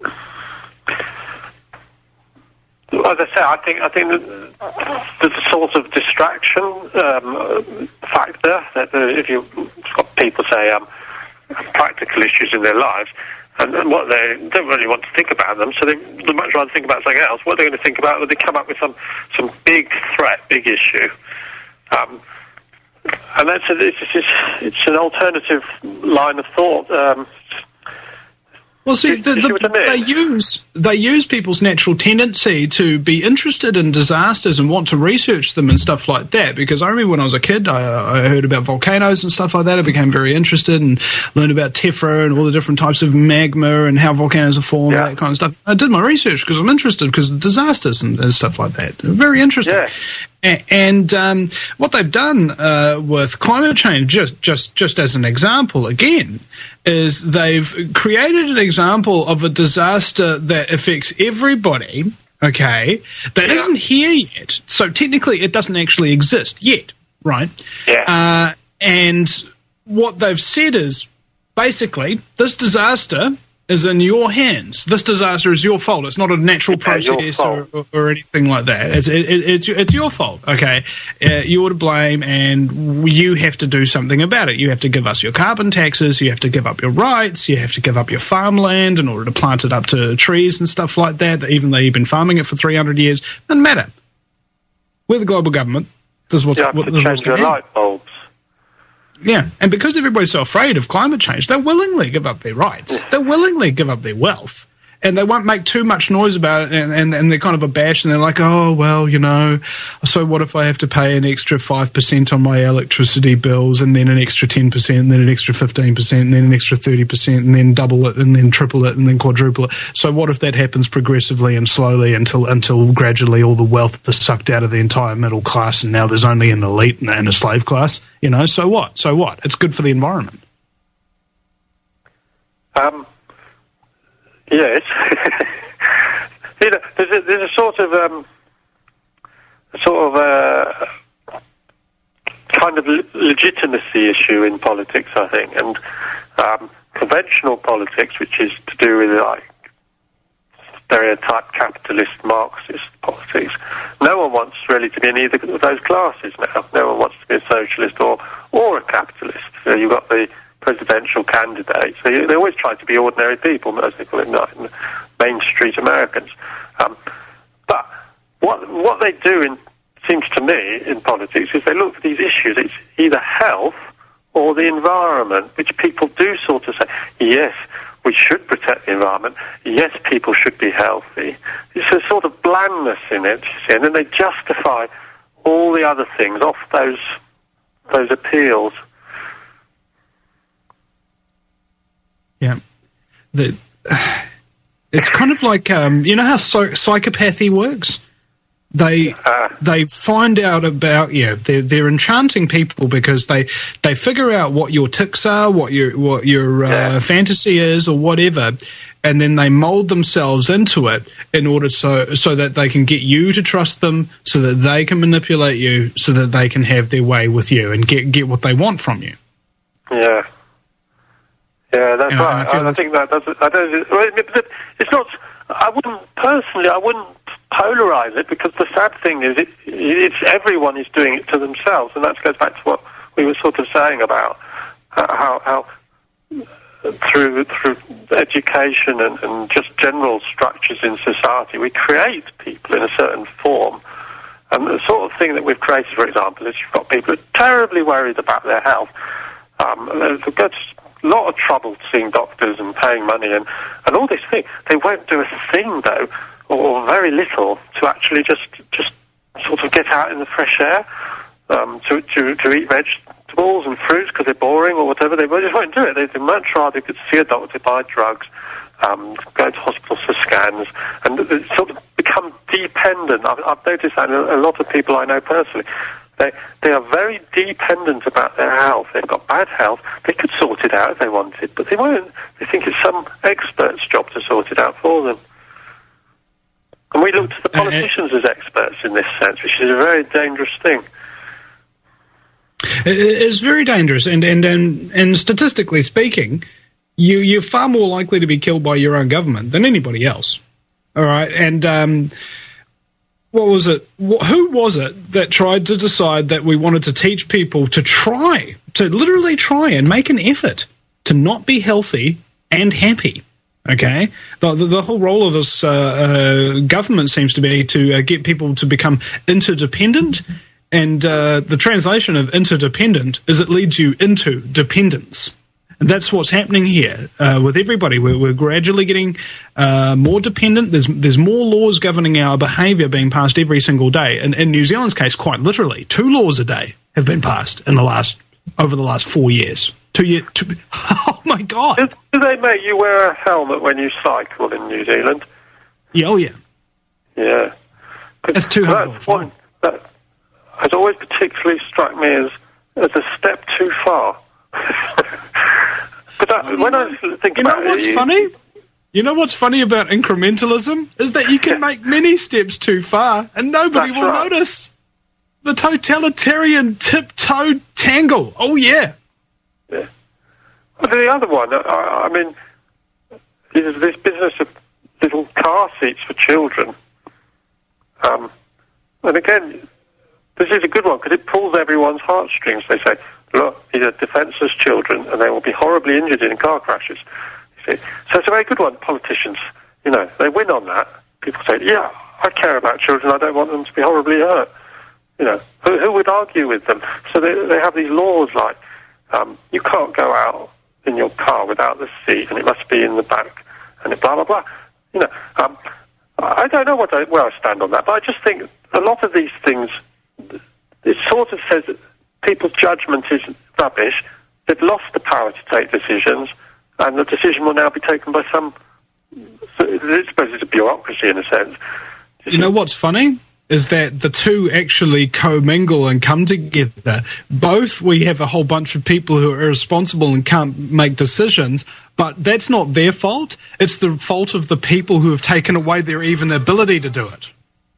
As I say, I think I think that the sort of distraction um, factor that uh, if you've got people say um, practical issues in their lives, and, and what they don't really want to think about them, so they they much rather think about something else. What they're going to think about when they come up with some some big threat, big issue, um, and that's a, it's, it's it's an alternative line of thought. Um, Well, see, Do- the, do you see what I the, mean? they use they use people's natural tendency to be interested in disasters and want to research them and stuff like that. Because I remember when I was a kid, I, I heard about volcanoes and stuff like that. I became very interested and learned about tephra and all the different types of magma and how volcanoes are formed, Yeah. and that kind of stuff. I did my research because I'm interested because of disasters and, and stuff like that. Very interesting. Yeah. A- And um, what they've done uh, with climate change, just, just, just as an example, again, is they've created an example of a disaster that affects everybody, okay, that Yeah. isn't here yet. So technically it doesn't actually exist yet, right? Yeah. Uh, and what they've said is, basically, this disaster is in your hands. This disaster is your fault. It's not a natural Yeah, your process or, fault. or, or anything like that. It's it, it, it's it's your fault. Okay, uh, you're to blame, and you have to do something about it. You have to give us your carbon taxes. You have to give up your rights. You have to give up your farmland in order to plant it up to trees and stuff like that. Even though you've been farming it for three hundred years, doesn't matter. We're the global government. This is what's you have what, to this is what's change your going on. light bulbs. Yeah, and because everybody's so afraid of climate change, they'll willingly give up their rights. They'll willingly give up their wealth and they won't make too much noise about it, and, and, and they're kind of abashed, and they're like, oh, well, you know, so what if I have to pay an extra five percent on my electricity bills, and then an extra ten percent, and then an extra fifteen percent, and then an extra thirty percent, and then double it, and then triple it, and then quadruple it. So what if that happens progressively and slowly until until gradually all the wealth is sucked out of the entire middle class, and now there's only an elite and, and a slave class? You know, so what? So what? It's good for the environment. Um, yes. you know, there's a, there's a sort of um, a sort of uh, kind of le- legitimacy issue in politics, I think, and um, conventional politics, which is to do with like stereotype capitalist Marxist politics. No one wants really to be in either of those classes now. No one wants to be a socialist or or a capitalist. So you've got the presidential candidates. So they're always trying to be ordinary people, as they call it, not Main Street Americans. Um, but what what they do, in, seems to me, in politics, is they look for these issues. It's either health or the environment, which people do sort of say, yes, we should protect the environment. Yes, people should be healthy. There's a sort of blandness in it, you see, and then they justify all the other things off those those appeals. Yeah, the, uh, it's kind of like um, you know how so- psychopathy works. They uh, they find out about yeah they're they're enchanting people because they they figure out what your tics are, what your what your uh, yeah. fantasy is, or whatever, and then they mold themselves into it in order so so that they can get you to trust them, so that they can manipulate you, so that they can have their way with you and get get what they want from you. Yeah. Yeah, that's You know, right. I feel I, I that's- think that does. I don't. It's not. I wouldn't personally. I wouldn't polarize it, because the sad thing is, it, it's everyone is doing it to themselves, and that goes back to what we were sort of saying about uh, how how through through education and, and just general structures in society, we create people in a certain form. And the sort of thing that we've created, for example, is you've got people who are terribly worried about their health. Um, they've got a lot of trouble seeing doctors and paying money and, and all this thing. They won't do a thing, though, or very little, to actually just just sort of get out in the fresh air, um, to, to to eat vegetables and fruits because they're boring or whatever. They just won't do it. They, they much rather could see a doctor, buy drugs, um, go to hospitals for scans, and they sort of become dependent. I've, I've noticed that in a lot of people I know personally. They they are very dependent about their health. They've got bad health. They could sort it out if they wanted, but they won't. They think it's some expert's job to sort it out for them. And we look to the politicians as experts in this sense, which is a very dangerous thing. It is very dangerous, and and and, and statistically speaking, you you're far more likely to be killed by your own government than anybody else. All right, and um, what was it? Wh- who was it that tried to decide that we wanted to teach people to try, to literally try and make an effort to not be healthy and happy? Okay, the, the, the whole role of this uh, uh, government seems to be to uh, get people to become interdependent, and uh, the translation of interdependent is it leads you into dependence. And that's what's happening here uh, with everybody. We're, we're gradually getting uh, more dependent. There's there's more laws governing our behaviour being passed every single day. And in New Zealand's case, quite literally, two laws a day have been passed in the last over the last four years. Two years. Two, oh my God! Do, do they make you wear a helmet when you cycle in New Zealand? Yeah, oh yeah. Yeah, That's too hard. That's one that has always particularly struck me as as a step too far. But that, when I think You know about what's it, funny? You know what's funny about incrementalism is that you can make many steps too far and nobody That's will right. notice. The totalitarian tiptoe tangle. Oh yeah. Yeah. But the other one, I, I mean, is this business of little car seats for children. Um, and again, this is a good one because it pulls everyone's heartstrings. They say, look, these are defenceless children and they will be horribly injured in car crashes. You see? So it's a very good one. Politicians, you know, they win on that. People say, yeah, I care about children. I don't want them to be horribly hurt. You know, who, who would argue with them? So they, they have these laws like, um, you can't go out in your car without the seat and it must be in the back and blah, blah, blah. You know, um, I don't know what I, where I stand on that, but I just think a lot of these things, it sort of says that people's judgment is rubbish. They've lost the power to take decisions, and the decision will now be taken by some. I suppose it's a bureaucracy in a sense. You know what's funny? Is that the two actually commingle and come together. Both, we have a whole bunch of people who are irresponsible and can't make decisions, but that's not their fault. It's the fault of the people who have taken away their even ability to do it.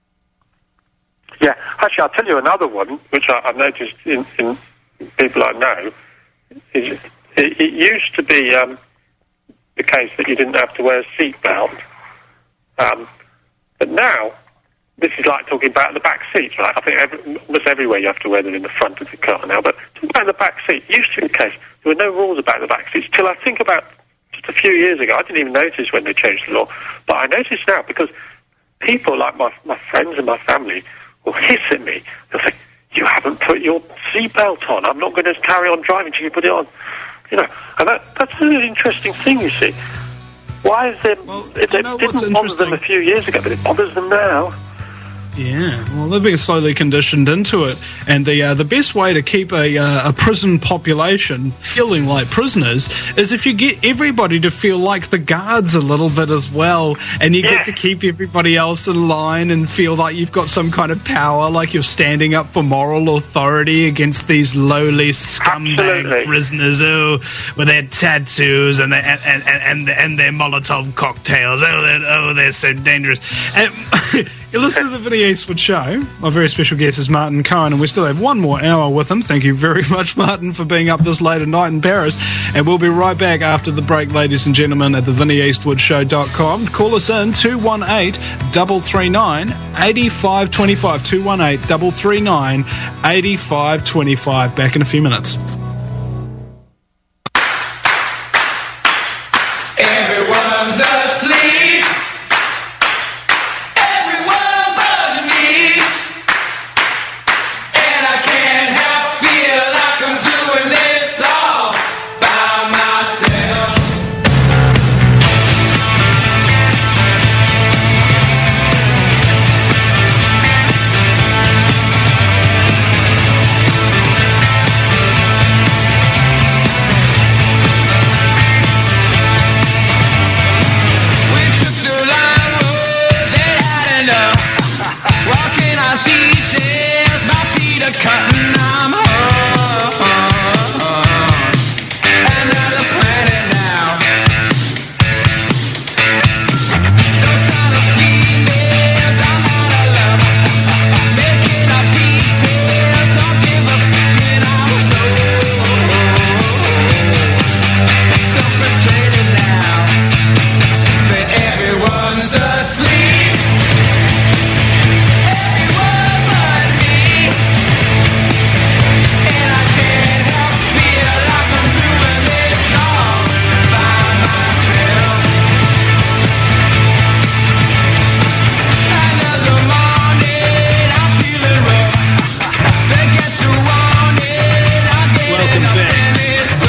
Yeah, actually, I'll tell you another one, which I, I've noticed in, in people I know. Is it, it used to be um, the case that you didn't have to wear a seatbelt, um, but now, this is like talking about the back seats, right? I think every, almost everywhere you have to wear them in the front of the car now. But talking about the back seat, it used to be the case there were no rules about the back seats till I think about just a few years ago. I didn't even notice when they changed the law, but I noticed now because people like my my friends and my family will hiss at me. They'll say, "You haven't put your seatbelt on. I'm not going to carry on driving till you put it on." You know, and that, that's a really interesting thing. You see, why is there? Well, it, it know didn't bother them a few years ago, but it bothers them now. Yeah, well, they're being slowly conditioned into it, and the uh, the best way to keep a uh, a prison population feeling like prisoners is if you get everybody to feel like the guards a little bit as well, and you Yeah. get to keep everybody else in line and feel like you've got some kind of power, like you're standing up for moral authority against these lowly scumbag Absolutely. prisoners, oh, with their tattoos and their, and, and, and, and their Molotov cocktails. Oh, they're, oh, they're so dangerous. And you listen to the Vinny Eastwood Show. My very special guest is Martin Cohen, and we still have one more hour with him. Thank you very much, Martin, for being up this late at night in Paris. And we'll be right back after the break, ladies and gentlemen, at the vinny eastwood show dot com. Call us in, two one eight, three three nine, eight five two five, two one eight, three three nine, eight five two five. Back in a few minutes. Everyone's asleep. Everyone but me. And I can't help feel like I'm doing this all by myself. We took the long road, they had enough. Walking on seashells, my feet are cutting. I'm home. Another planet now. Those other females, I'm out of love. Making up details, don't give a fuck, and I'm so, so frustrated now. That everyone's asleep. Everyone but me. And I can't help feel like I'm doing this all by myself. Another morning, I'm feeling rough. Forget to want it, I'm getting Welcome up back. in it so,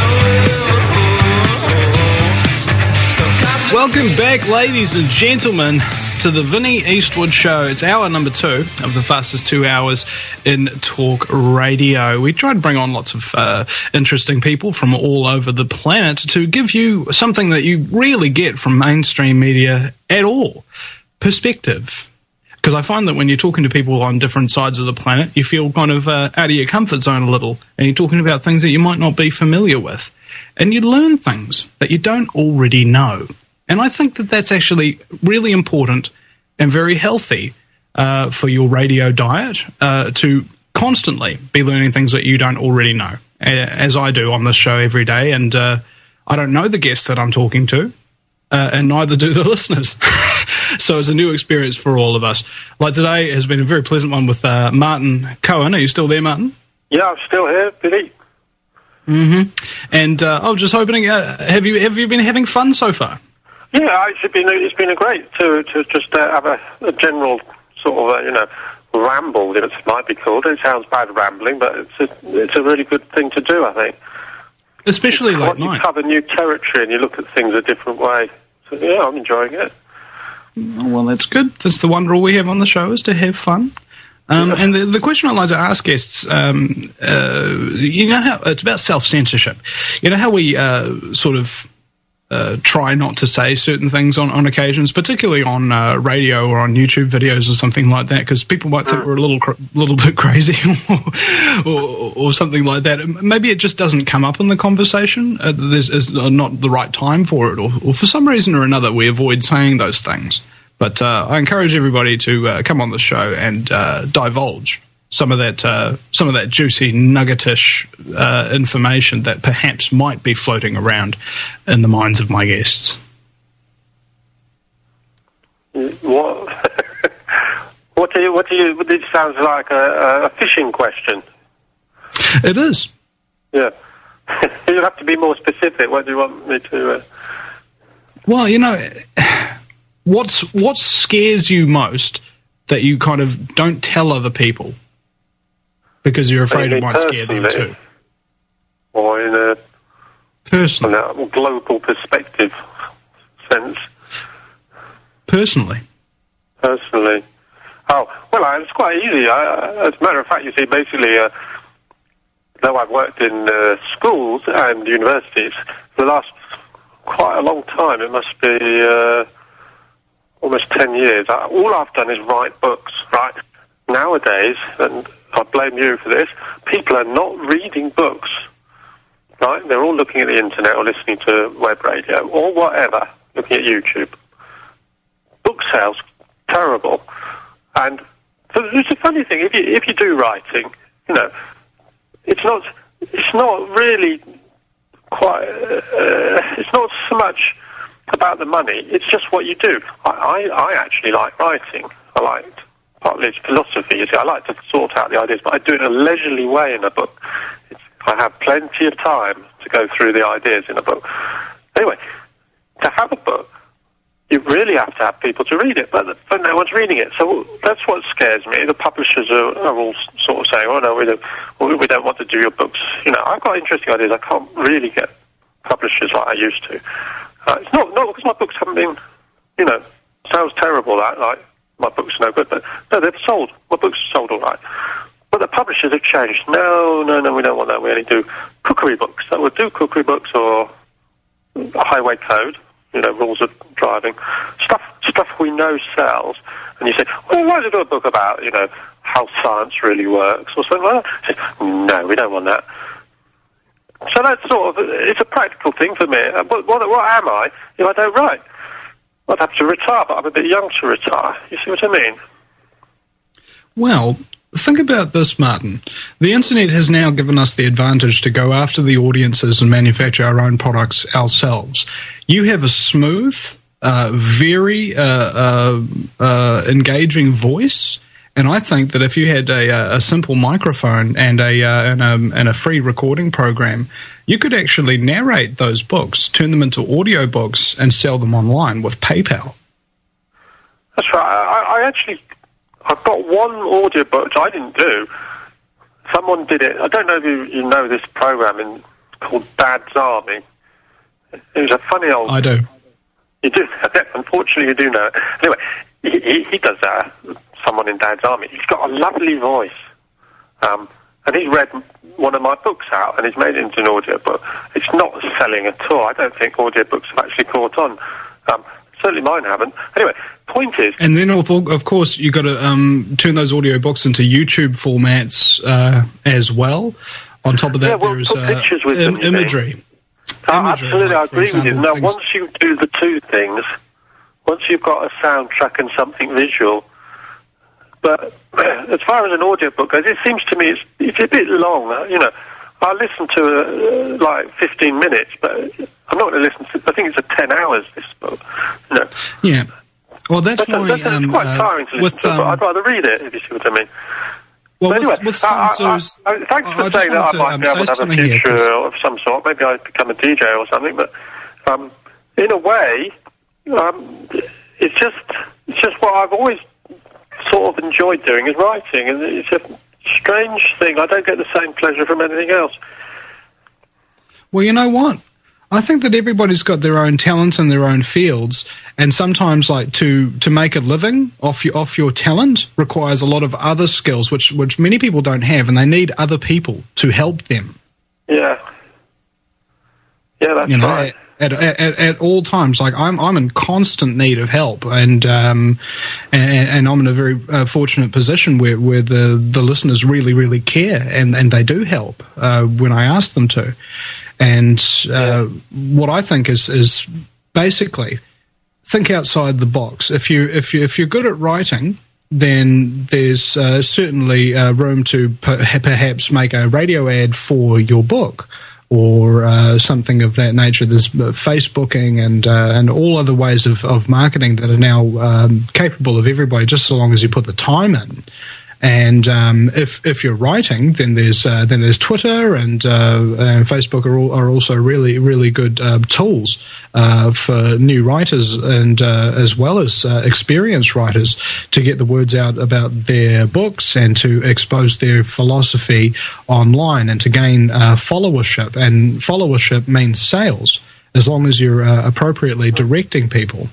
so complicated. Welcome back, ladies and gentlemen, to the Vinny Eastwood Show. It's hour number two of the fastest two hours in talk radio. We try to bring on lots of uh, interesting people from all over the planet to give you something that you rarely get from mainstream media at all: perspective. Because I find that when you're talking to people on different sides of the planet, you feel kind of uh, out of your comfort zone a little, and you're talking about things that you might not be familiar with. And you learn things that you don't already know. And I think that that's actually really important and very healthy uh, for your radio diet, uh, to constantly be learning things that you don't already know, uh, as I do on this show every day. And uh, I don't know the guests that I'm talking to, uh, and neither do the listeners. So it's a new experience for all of us. Like today has been a very pleasant one with uh, Martin Cohen. Are you still there, Martin? Yeah, I'm still here, Billy. Mm-hmm. And uh, I was just hoping, uh, have you have you been having fun so far? Yeah, it's been it's been a great to to just uh, have a, a general sort of uh, you know ramble, if it might be called. It sounds bad rambling, but it's a, it's a really good thing to do, I think. Especially late you night. cover new territory and you look at things a different way. So yeah, I'm enjoying it. Oh, well, that's good. That's the wonder all we have on the show is to have fun. Um, and the, the question I like to ask guests, um, uh, you know how it's about self-censorship. You know how we uh, sort of uh, try not to say certain things on, on occasions, particularly on uh, radio or on YouTube videos or something like that, because people might think we're a little cr- little bit crazy or, or, or something like that. Maybe it just doesn't come up in the conversation. Uh, there's, there's not the right time for it, or, or for some reason or another we avoid saying those things. But uh, I encourage everybody to uh, come on the show and uh, divulge some of that uh, some of that juicy nuggetish uh, information that perhaps might be floating around in the minds of my guests. What? what do you? What do you? This sounds like a, a fishing question. It is. Yeah. You have to be more specific. What do you want me to? Uh... Well, you know. What's what scares you most that you kind of don't tell other people because you're afraid it might scare them too? Or in a personal, in a global perspective sense? Personally. Personally. Oh, well, it's quite easy. I, as a matter of fact, you see, basically, uh, though I've worked in uh, schools and universities for the last quite a long time, it must be... Uh, almost ten years, all I've done is write books, right? Nowadays, and I blame you for this, people are not reading books, right? They're all looking at the internet or listening to web radio or whatever, looking at YouTube. Book sales, terrible. And it's a funny thing, if you, if you do writing, you know, it's not, it's not really quite, uh, it's not so much about the money, it's just what you do. I, I, I actually like writing. I like, partly it's philosophy, you see, I like to sort out the ideas, but I do it in a leisurely way in a book. It's, I have plenty of time to go through the ideas in a book. Anyway, to have a book, you really have to have people to read it, but, but no one's reading it. So that's what scares me. The publishers are, are all sort of saying, oh no, we don't, we don't want to do your books. You know, I've got interesting ideas, I can't really get publishers like I used to. Uh, it's not not because my books haven't been, you know, sounds terrible that, like, my books are no good, but no, they've sold. My books are sold all right. But the publishers have changed. No, no, no, we don't want that. We only do cookery books. So we'll do cookery books or highway code, you know, rules of driving. Stuff stuff we know sells. And you say, well, why don't you do a book about, you know, how science really works or something like that? You say, no, we don't want that. So that's sort of, it's a practical thing for me. What, what, what am I if I don't write? I'd have to retire, but I'm a bit young to retire. You see what I mean? Well, think about this, Martin. The internet has now given us the advantage to go after the audiences and manufacture our own products ourselves. You have a smooth, uh, very uh, uh, uh, engaging voice. And I think that if you had a, a simple microphone and a, uh, and a and a free recording program, you could actually narrate those books, turn them into audio books, and sell them online with PayPal. That's right. I, I actually, I've got one audio book which I didn't do. Someone did it. I don't know if you, you know this program in, called Dad's Army. It was a funny old... I do. You do? Unfortunately, you do know it. Anyway, he, he, he does that. Someone in Dad's Army. He's got a lovely voice. Um, and he's read one of my books out and he's made it into an audio book. It's not selling at all. I don't think audiobooks have actually caught on. Um, certainly mine haven't. Anyway, point is... And then, of, of course, you've got to um, turn those audiobooks into YouTube formats uh, as well. On top of that, yeah, well, there's put uh, pictures with Im- them, imagery. Uh, imagery. Absolutely, Like, I agree example, with you. Now, things... once you do the two things, once you've got a soundtrack and something visual... But as far as an audiobook goes, it seems to me it's, it's a bit long. You know, I listen to uh, like fifteen minutes, but I'm not going to listen to. I think it's a ten hours. This book. You know. Yeah. Well, that's, that's why a, that's, um, it's quite tiring to with, listen to. um, but I'd rather read it if you see what I mean. Well, but anyway, with, with I, I, Sun I, I, thanks I, for I saying that I to, might um, be able to have a future here, of some sort. Maybe I'd become a D J or something. But um, in a way, um, it's just it's just what I've always sort of enjoyed doing is writing, and it's a strange thing. I don't get the same pleasure from anything else. Well, you know what? I think that everybody's got their own talent in their own fields, and sometimes, like to to make a living off your off your talent requires a lot of other skills, which which many people don't have, and they need other people to help them. Yeah, yeah, that's you know, right. At, at, at, at all times, like I'm, I'm in constant need of help, and um, and, and I'm in a very uh, fortunate position where, where the, the listeners really, really care, and, and they do help uh, when I ask them to. And uh, what I think is is basically think outside the box. If you if you if you're good at writing, then there's uh, certainly uh, room to per- perhaps make a radio ad for your book, or uh, something of that nature. There's Facebooking and uh, and all other ways of, of marketing that are now um, capable of everybody, just so long as you put the time in. And um, if if you're writing, then there's uh, then there's Twitter and, uh, and Facebook are all, are also really really good uh, tools uh, for new writers, and uh, as well as uh, experienced writers, to get the words out about their books and to expose their philosophy online and to gain uh, followership. And followership means sales, as long as you're uh, appropriately directing people.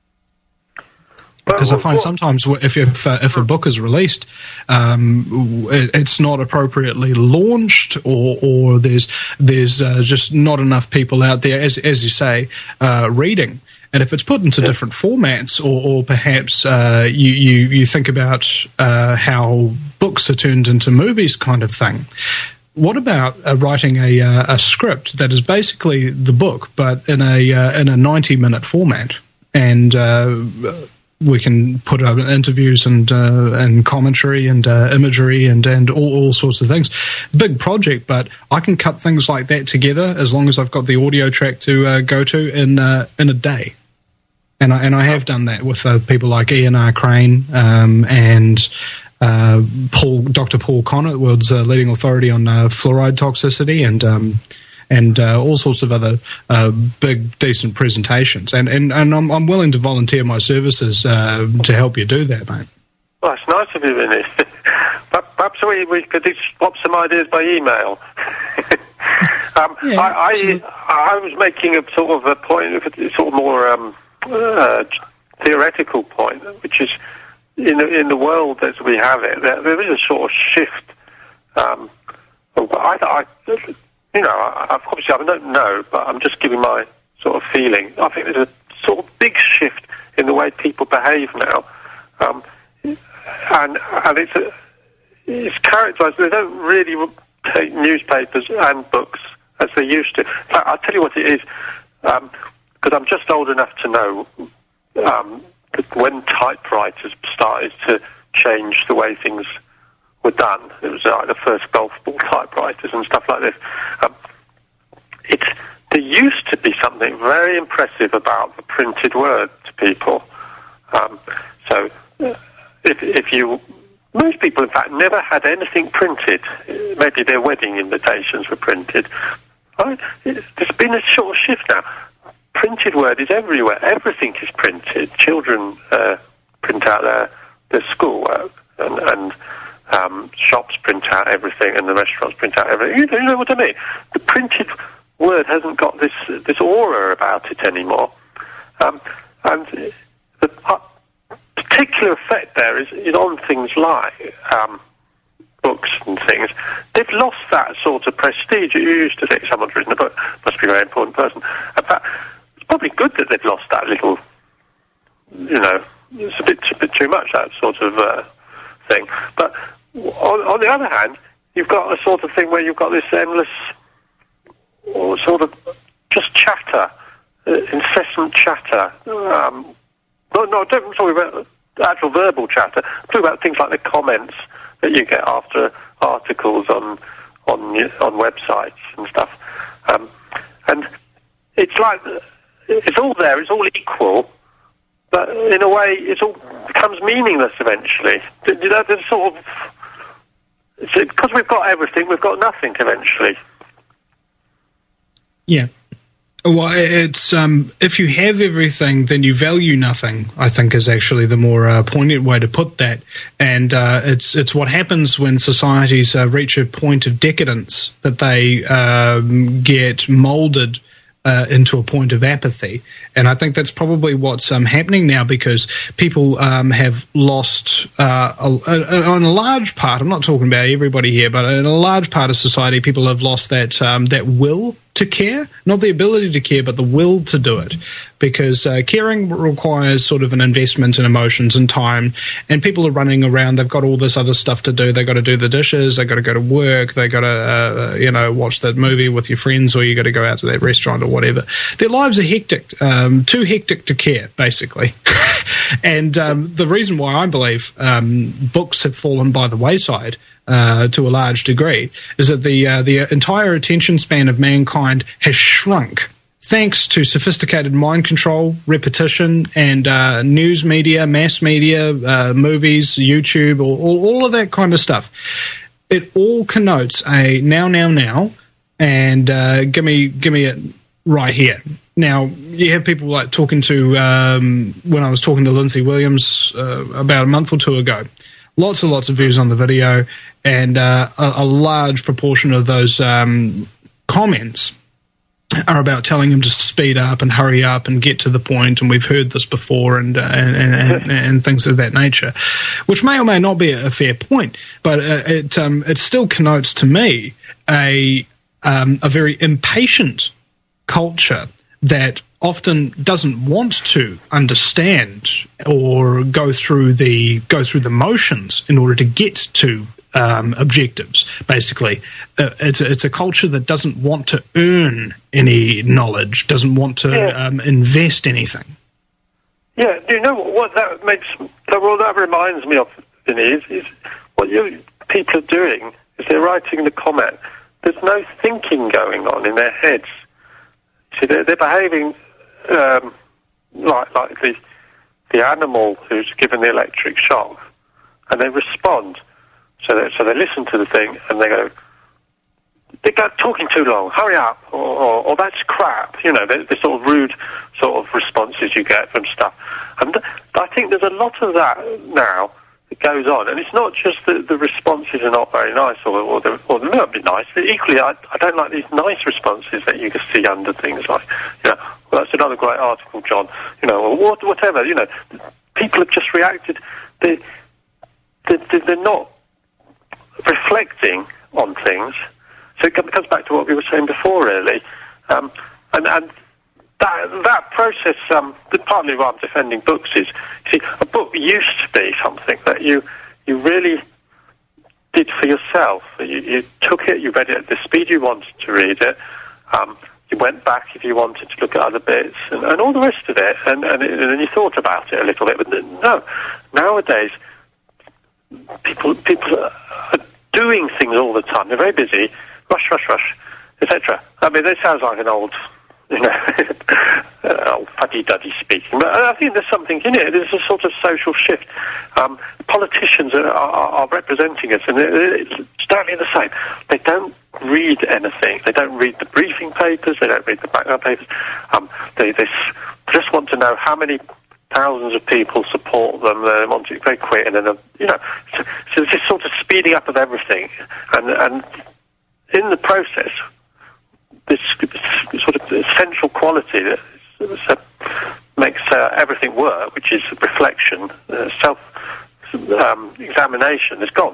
Because I find sometimes if if, uh, if a book is released, um, it, it's not appropriately launched, or or there's there's uh, just not enough people out there, as as you say, uh, reading. And if it's put into different formats, or, or perhaps uh, you, you you think about uh, how books are turned into movies, kind of thing. What about uh, writing a uh, a script that is basically the book, but in a uh, in a ninety minute format, and uh, we can put up interviews and uh, and commentary and uh, imagery and, and all, all sorts of things. Big project, but I can cut things like that together as long as I've got the audio track to uh, go to in uh, in a day. And I and I have done that with uh, people like Ian R. Crane um, and uh, Paul, Doctor Paul Connor, the world's uh, leading authority on uh, fluoride toxicity, and um, and uh, all sorts of other uh, big, decent presentations. And and, and I'm, I'm willing to volunteer my services uh, to help you do that, mate. Well, it's nice of you, Vinny. Perhaps we, we could swap some ideas by email. um, Yeah, I, I I was making a sort of a point, a sort of more um, uh, theoretical point, which is in the, in the world as we have it, there, there is a sort of shift. Um, I, I, you know, I, obviously I don't know, but I'm just giving my sort of feeling. I think there's a sort of big shift in the way people behave now, um, and and it's a, it's characterised. They don't really take newspapers and books as they used to. In fact, I'll tell you what it is, because um, I'm just old enough to know um, that when typewriters started to change the way things were done, it was like the first golf ball typewriters and stuff like this. Um, it's there used to be something very impressive about the printed word to people. Um, so, if if you most people, in fact, never had anything printed. Maybe their wedding invitations were printed. I, there's been a short shift now. Printed word is everywhere. Everything is printed. Children uh, print out their, their schoolwork, and, and um, shops print out everything, and the restaurants print out everything. You know, you know what I mean? The printed word hasn't got this this aura about it anymore. Um, and the uh, particular effect there is, is on things like um, books and things. They've lost that sort of prestige. You used to think someone's written a book, must be a very important person. In fact, it's probably good that they've lost that little, you know, it's a bit, a bit too much, that sort of uh, thing. But on, on the other hand, you've got a sort of thing where you've got this endless or sort of just chatter, uh, incessant chatter. Um, no, no, don't talk about actual verbal chatter. I'm talking about things like the comments that you get after articles on on on websites and stuff. Um, and it's like it's all there, it's all equal, but in a way, it all becomes meaningless eventually. You know, there's sort of it's, because we've got everything, we've got nothing eventually. Yeah. Well, it's um, if you have everything, then you value nothing, I think, is actually the more uh, poignant way to put that. And uh, it's it's what happens when societies uh, reach a point of decadence, that they um, get moulded uh, into a point of apathy. And I think that's probably what's um, happening now, because people um, have lost, uh, a, a, on a large part, I'm not talking about everybody here, but in a large part of society, people have lost that um, that will to care, not the ability to care, but the will to do it, because uh, caring requires sort of an investment in emotions and time, and people are running around, they've got all this other stuff to do, they've got to do the dishes, they've got to go to work, they've got to, uh, you know, watch that movie with your friends, or you got to go out to that restaurant or whatever. Their lives are hectic, um, too hectic to care, basically. And um, the reason why I believe um, books have fallen by the wayside Uh, to a large degree, is that the uh, the entire attention span of mankind has shrunk thanks to sophisticated mind control, repetition, and uh, news media, mass media, uh, movies, YouTube, all, all, all of that kind of stuff. It all connotes a now, now, now, and uh, give me, give me it right here. Now, you have people like talking to, um, when I was talking to Lindsay Williams uh, about a month or two ago, lots and lots of views on the video, and uh, a, a large proportion of those um, comments are about telling him to speed up and hurry up and get to the point, and we've heard this before, and uh, and, and, and, and things of that nature, which may or may not be a fair point, but uh, it um, it still connotes to me a um, a very impatient culture that often doesn't want to understand or go through the go through the motions in order to get to um, objectives. Basically, uh, it's a, it's a culture that doesn't want to earn any knowledge, doesn't want to Yeah. um, invest anything. Yeah, do you know what that makes? Well, that reminds me of is, is what you people are doing is they're writing the comment. There's no thinking going on in their heads. See, they're, they're behaving um, like like the the animal who's given the electric shock, and they respond. So they, so they listen to the thing and they go, they're talking too long, hurry up, or, or, or that's crap. You know, the, the sort of rude sort of responses you get from stuff. And th- I think there's a lot of that now that goes on. And it's not just that the responses are not very nice, or, or, they're, or they're not nice. But equally, I, I don't like these nice responses that you can see under things like, you know, well, that's another great article, John, you know, or what, whatever, you know. People have just reacted. They, they, they're not reflecting on things. So it comes back to what we were saying before, really. Um, and, and that that process, um, partly why I'm defending books is, see, a book used to be something that you you really did for yourself. You, you took it, you read it at the speed you wanted to read it. Um, you went back if you wanted to look at other bits, and, and all the rest of it, and, and, and then you thought about it a little bit. But no, nowadays, people people are doing things all the time. They're very busy. Rush, rush, rush, et cetera. I mean, it sounds like an old, you know, old fuddy-duddy speaking, but I think there's something in it. There's a sort of social shift. Um, politicians are, are, are representing us, and it's exactly the same. They don't read anything. They don't read the briefing papers. They don't read the background papers. Um, they, they just want to know how many thousands of people support them. They want to very quick, and then, you know, so, so it's this sort of speeding up of everything, and and. In the process, this, this sort of essential quality that uh, makes uh, everything work, which is reflection, uh, self-examination, um, is gone.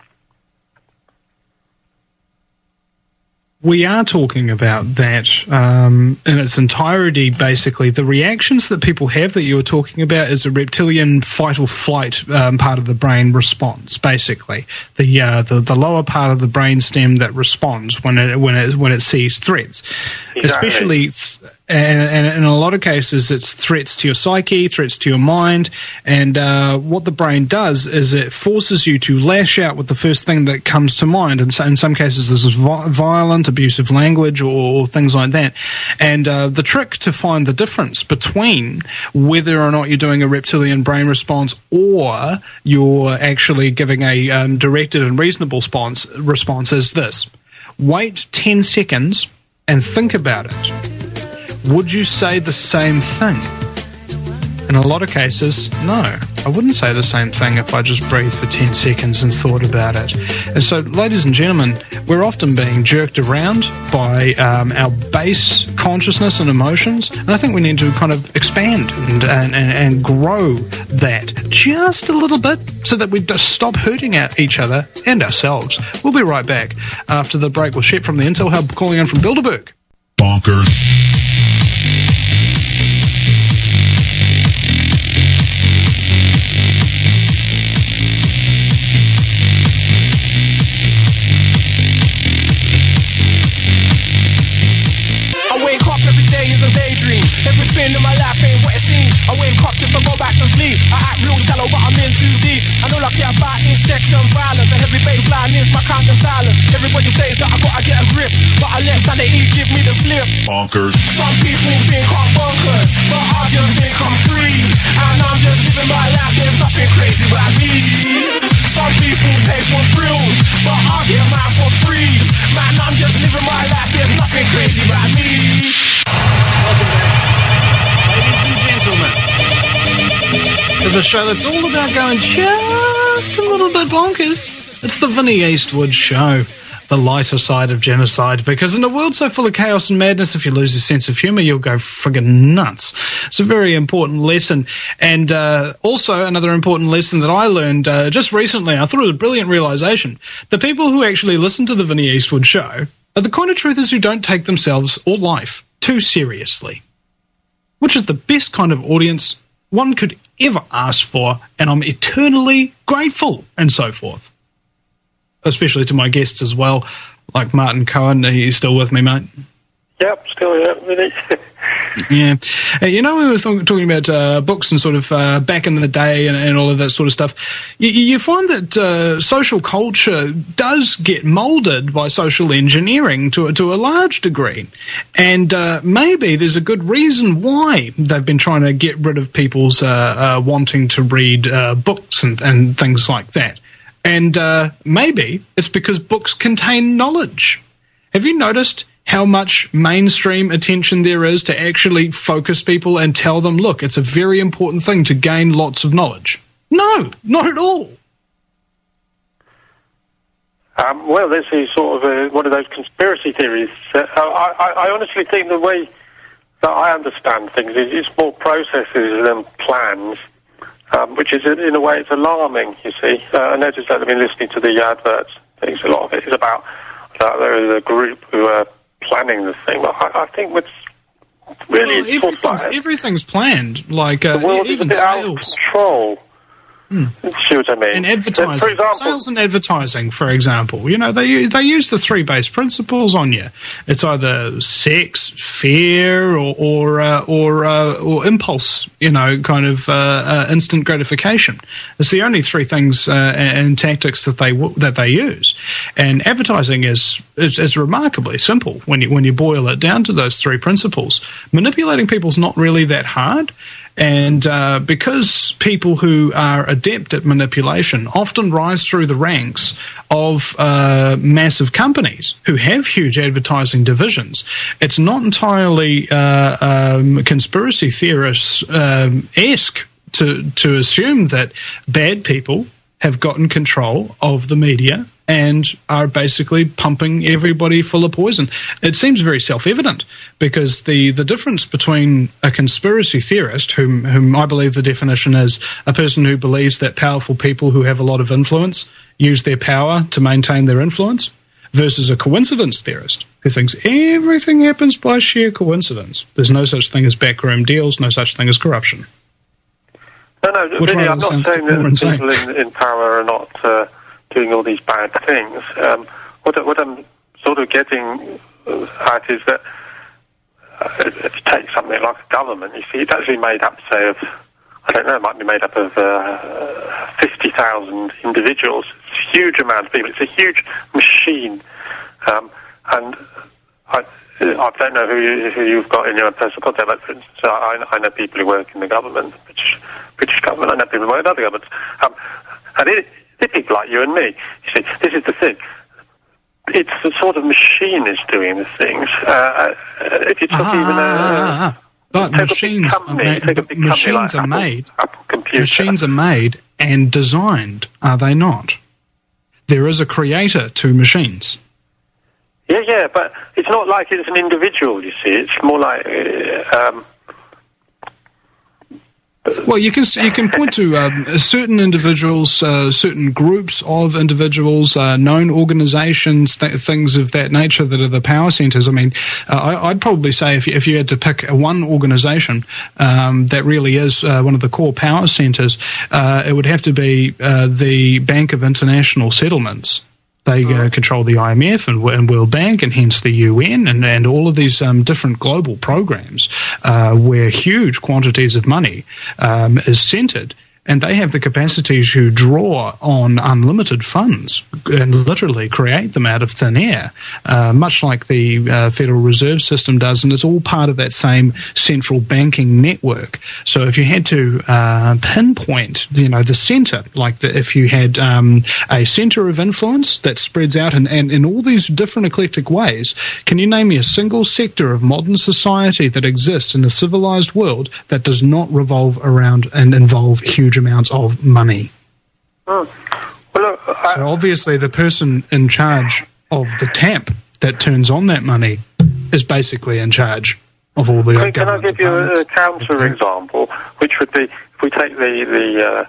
We are talking about that um, in its entirety, basically. The reactions that people have that you were talking about is a reptilian fight or flight um, part of the brain response, basically. The, uh, the the lower part of the brain stem that responds when it when it, when it sees threats. Exactly. Especially, and, and in a lot of cases, it's threats to your psyche, threats to your mind, and uh, what the brain does is it forces you to lash out with the first thing that comes to mind. And so in some cases, this is vi- violent, abusive language, or, or things like that. And uh, the trick to find the difference between whether or not you're doing a reptilian brain response or you're actually giving a um, directed and reasonable response, response is this. Wait ten seconds and think about it. Would you say the same thing? In a lot of cases, no. I wouldn't say the same thing if I just breathed for ten seconds and thought about it. And so, ladies and gentlemen, we're often being jerked around by um, our base consciousness and emotions, and I think we need to kind of expand and, and, and grow that just a little bit so that we just stop hurting at each other and ourselves. We'll be right back after the break with Shep from the Intel Hub calling in from Bilderberg. Bonkers. Everything in my life ain't what it seems. I wake up just to go back to sleep. I act real shallow, but I'm in too deep. And all I care about is sex and violence. And every baseline is my kind of silence. Everybody says that I gotta get a grip, but I let sanity give me the slip. Bonkers. Some people think I'm bonkers, but I just think I'm free. And I'm just living my life, there's nothing crazy about me. Some people pay for thrills, but I get mine for free. Man, I'm just living my life, there's nothing crazy about me. Welcome back, ladies and gentlemen, to the show that's all about going just a little bit bonkers. It's the Vinnie Eastwood Show, the lighter side of genocide, because in a world so full of chaos and madness, if you lose your sense of humour, you'll go friggin' nuts. It's a very important lesson. And uh, also another important lesson that I learned uh, just recently, I thought it was a brilliant realisation. The people who actually listen to the Vinnie Eastwood Show are the kind of truthers who don't take themselves or life too seriously, which is the best kind of audience one could ever ask for, and I'm eternally grateful and so forth. Especially to my guests as well, like Martin Cohen. Are you still with me, mate? Yep, still here, really. Yeah. Uh, you know, we were th- talking about uh, books and sort of uh, back in the day and, and all of that sort of stuff. You, you find that uh, social culture does get moulded by social engineering to, to a large degree. And uh, maybe there's a good reason why they've been trying to get rid of people's uh, uh, wanting to read uh, books and, and things like that. And uh, maybe it's because books contain knowledge. Have you noticed how much mainstream attention there is to actually focus people and tell them, look, it's a very important thing to gain lots of knowledge? No, not at all. Um, well, this is sort of a, one of those conspiracy theories. Uh, I, I, I honestly think the way that I understand things is it's more processes than plans, um, which is, in a way, it's alarming, you see. Uh, I noticed that I've been listening to the adverts. Things, a lot of it is about that there is a group who are planning the thing. Well, I, I think what's really well, everything's, everything's planned. Like uh, the world even is a bit sales. out of control. Hmm. See what I mean? In advertising, for example, sales and advertising, for example, you know, they they use the three base principles on you. It's either sex, fear, or or uh, or, uh, or impulse. You know, kind of uh, uh, instant gratification. It's the only three things uh, and, and tactics that they that they use. And advertising is, is is remarkably simple when you when you boil it down to those three principles. Manipulating people's not really that hard. And uh, because people who are adept at manipulation often rise through the ranks of uh, massive companies who have huge advertising divisions, it's not entirely uh, um, conspiracy theorists-esque um, to, to assume that bad people have gotten control of the media and are basically pumping everybody full of poison. It seems very self-evident because the, the difference between a conspiracy theorist, whom, whom I believe the definition is a person who believes that powerful people who have a lot of influence use their power to maintain their influence, versus a coincidence theorist who thinks everything happens by sheer coincidence. There's no such thing as backroom deals, no such thing as corruption. No, no, Which really, I'm not saying that insane? people in, in power are not uh, doing all these bad things. Um, what, what I'm sort of getting at is that uh, if you take something like a government, you see, it's actually made up, say, of, I don't know, it might be made up of uh, fifty thousand individuals. It's a huge amount of people. It's a huge machine. Um, and I, I don't know who, you, who you've got in your personal contact, but for instance, I, I know people who work in the government, British, British government, I know people who work in other governments. Um, and it, they're people like you and me. You see, this is the thing. It's the sort of machine is doing the things. Uh, if you took ah, even a... ah, ah. But machines, company, are, ma- but machines like are Apple, made. Apple Computer. Machines are made and designed, are they not? There is a creator to machines. Yeah, yeah, but it's not like it's an individual, you see. It's more like... Uh, um, Well, you can you can point to um, certain individuals, uh, certain groups of individuals, uh, known organisations, th- things of that nature that are the power centres. I mean, uh, I, I'd probably say if you, if you had to pick one organisation um, that really is uh, one of the core power centres, uh, it would have to be uh, the Bank of International Settlements. They uh, control the I M F and, and World Bank, and hence the U N, and, and all of these um, different global programs uh, where huge quantities of money um, is centred. And they have the capacity to draw on unlimited funds and literally create them out of thin air, uh, much like the uh, Federal Reserve System does, and it's all part of that same central banking network. So if you had to uh, pinpoint, you know, the centre, like the, if you had um, a centre of influence that spreads out in, in, in all these different eclectic ways, can you name me a single sector of modern society that exists in a civilised world that does not revolve around and involve huge amounts of money? Hmm. Well, look, I, so obviously the person in charge of the tap that turns on that money is basically in charge of all the can, can I government give you a, a departments. counter example, which would be if we take the the, uh,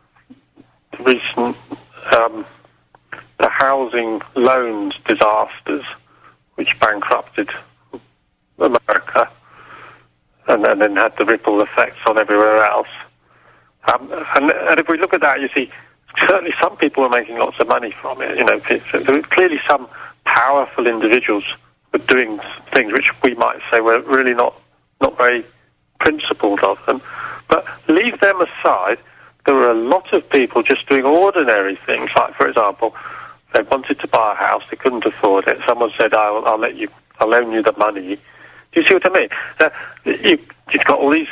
the recent um, the housing loans disasters, which bankrupted America, and, and then had the ripple effects on everywhere else. Um, and, and if we look at that, you see, certainly some people are making lots of money from it. You know, there are clearly some powerful individuals were doing things which we might say were really not not very principled of them. But leave them aside, there were a lot of people just doing ordinary things. Like, for example, they wanted to buy a house, they couldn't afford it. Someone said, "I'll, I'll let you, I'll loan you the money." Do you see what I mean? Uh, you, you've got all these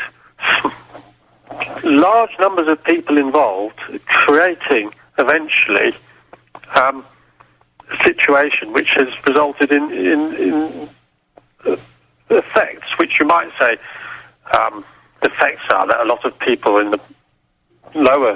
large numbers of people involved, creating eventually um, a situation which has resulted in, in, in uh, effects which you might say um, the effects are that a lot of people in the lower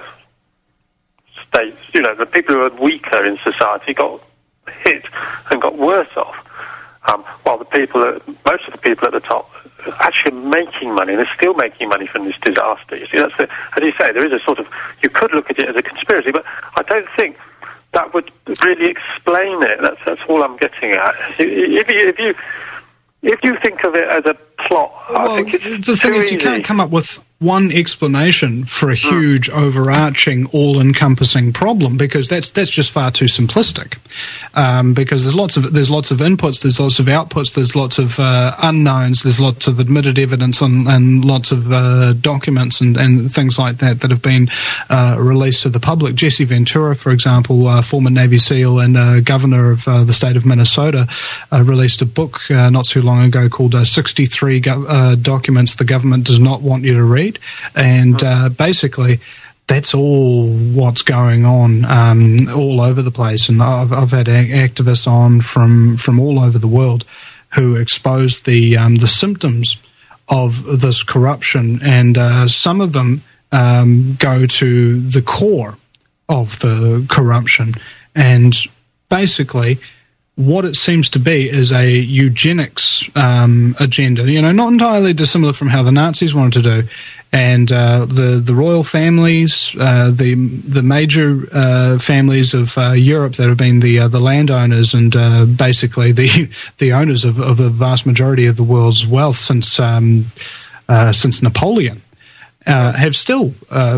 states, you know, the people who are weaker in society got hit and got worse off, um, while the people, that, most of the people at the top actually making money, and they're still making money from this disaster. You see, that's the, as you say, there is a sort of, you could look at it as a conspiracy, but I don't think that would really explain it. That's that's all I'm getting at. If you if you if you think of it as a plot, well, I think it's the thing too is, you easy. can't come up with one explanation for a huge, mm. overarching, all-encompassing problem, because that's that's just far too simplistic. Um, because there's lots of there's lots of inputs, there's lots of outputs, there's lots of uh, unknowns, there's lots of admitted evidence, and, and lots of uh, documents and, and things like that that have been uh, released to the public. Jesse Ventura, for example, uh, former Navy SEAL and uh, governor of uh, the state of Minnesota, uh, released a book uh, not too long ago called uh, sixty-three go- uh, Documents the Government Does Not Want You to Read. And uh, basically, that's all what's going on um, all over the place. And I've, I've had activists on from, from all over the world who expose the um, the symptoms of this corruption, and uh, some of them um, go to the core of the corruption. And basically, what it seems to be is a eugenics um, agenda, you know, not entirely dissimilar from how the Nazis wanted to do. And uh, the the royal families, uh, the the major uh, families of uh, Europe that have been the uh, the landowners and uh, basically the the owners of, of the vast majority of the world's wealth since um, uh, since Napoleon, uh, have still uh,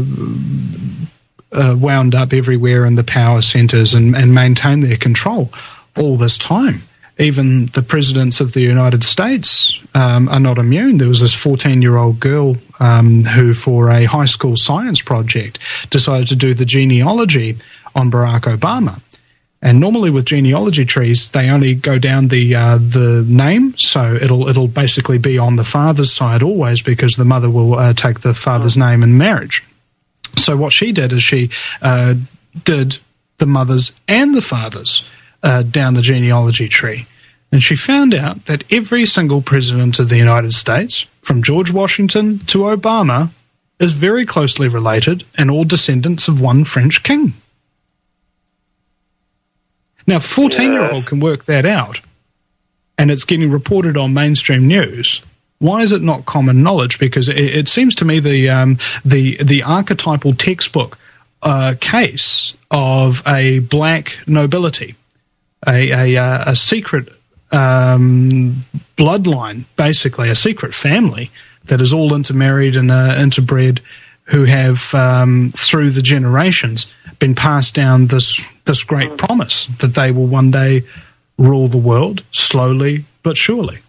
uh, wound up everywhere in the power centres and, and maintain their control all this time. Even the presidents of the United States um, are not immune. There was this fourteen-year-old girl um, who, for a high school science project, decided to do the genealogy on Barack Obama. And normally with genealogy trees, they only go down the uh, the name, so it'll it'll basically be on the father's side always, because the mother will uh, take the father's name in marriage. So what she did is she uh, did the mother's and the father's Uh, down the genealogy tree. And she found out that every single president of the United States, from George Washington to Obama, is very closely related and all descendants of one French king. Now, a fourteen-year-old can work that out. and it's getting reported on mainstream news, why is it not common knowledge? Because it, it seems to me the um, the the archetypal textbook uh, case of a black nobility, a a, a secret um, bloodline, basically a secret family that is all intermarried and uh, interbred, who have um, through the generations been passed down this this great promise that they will one day rule the world slowly but surely.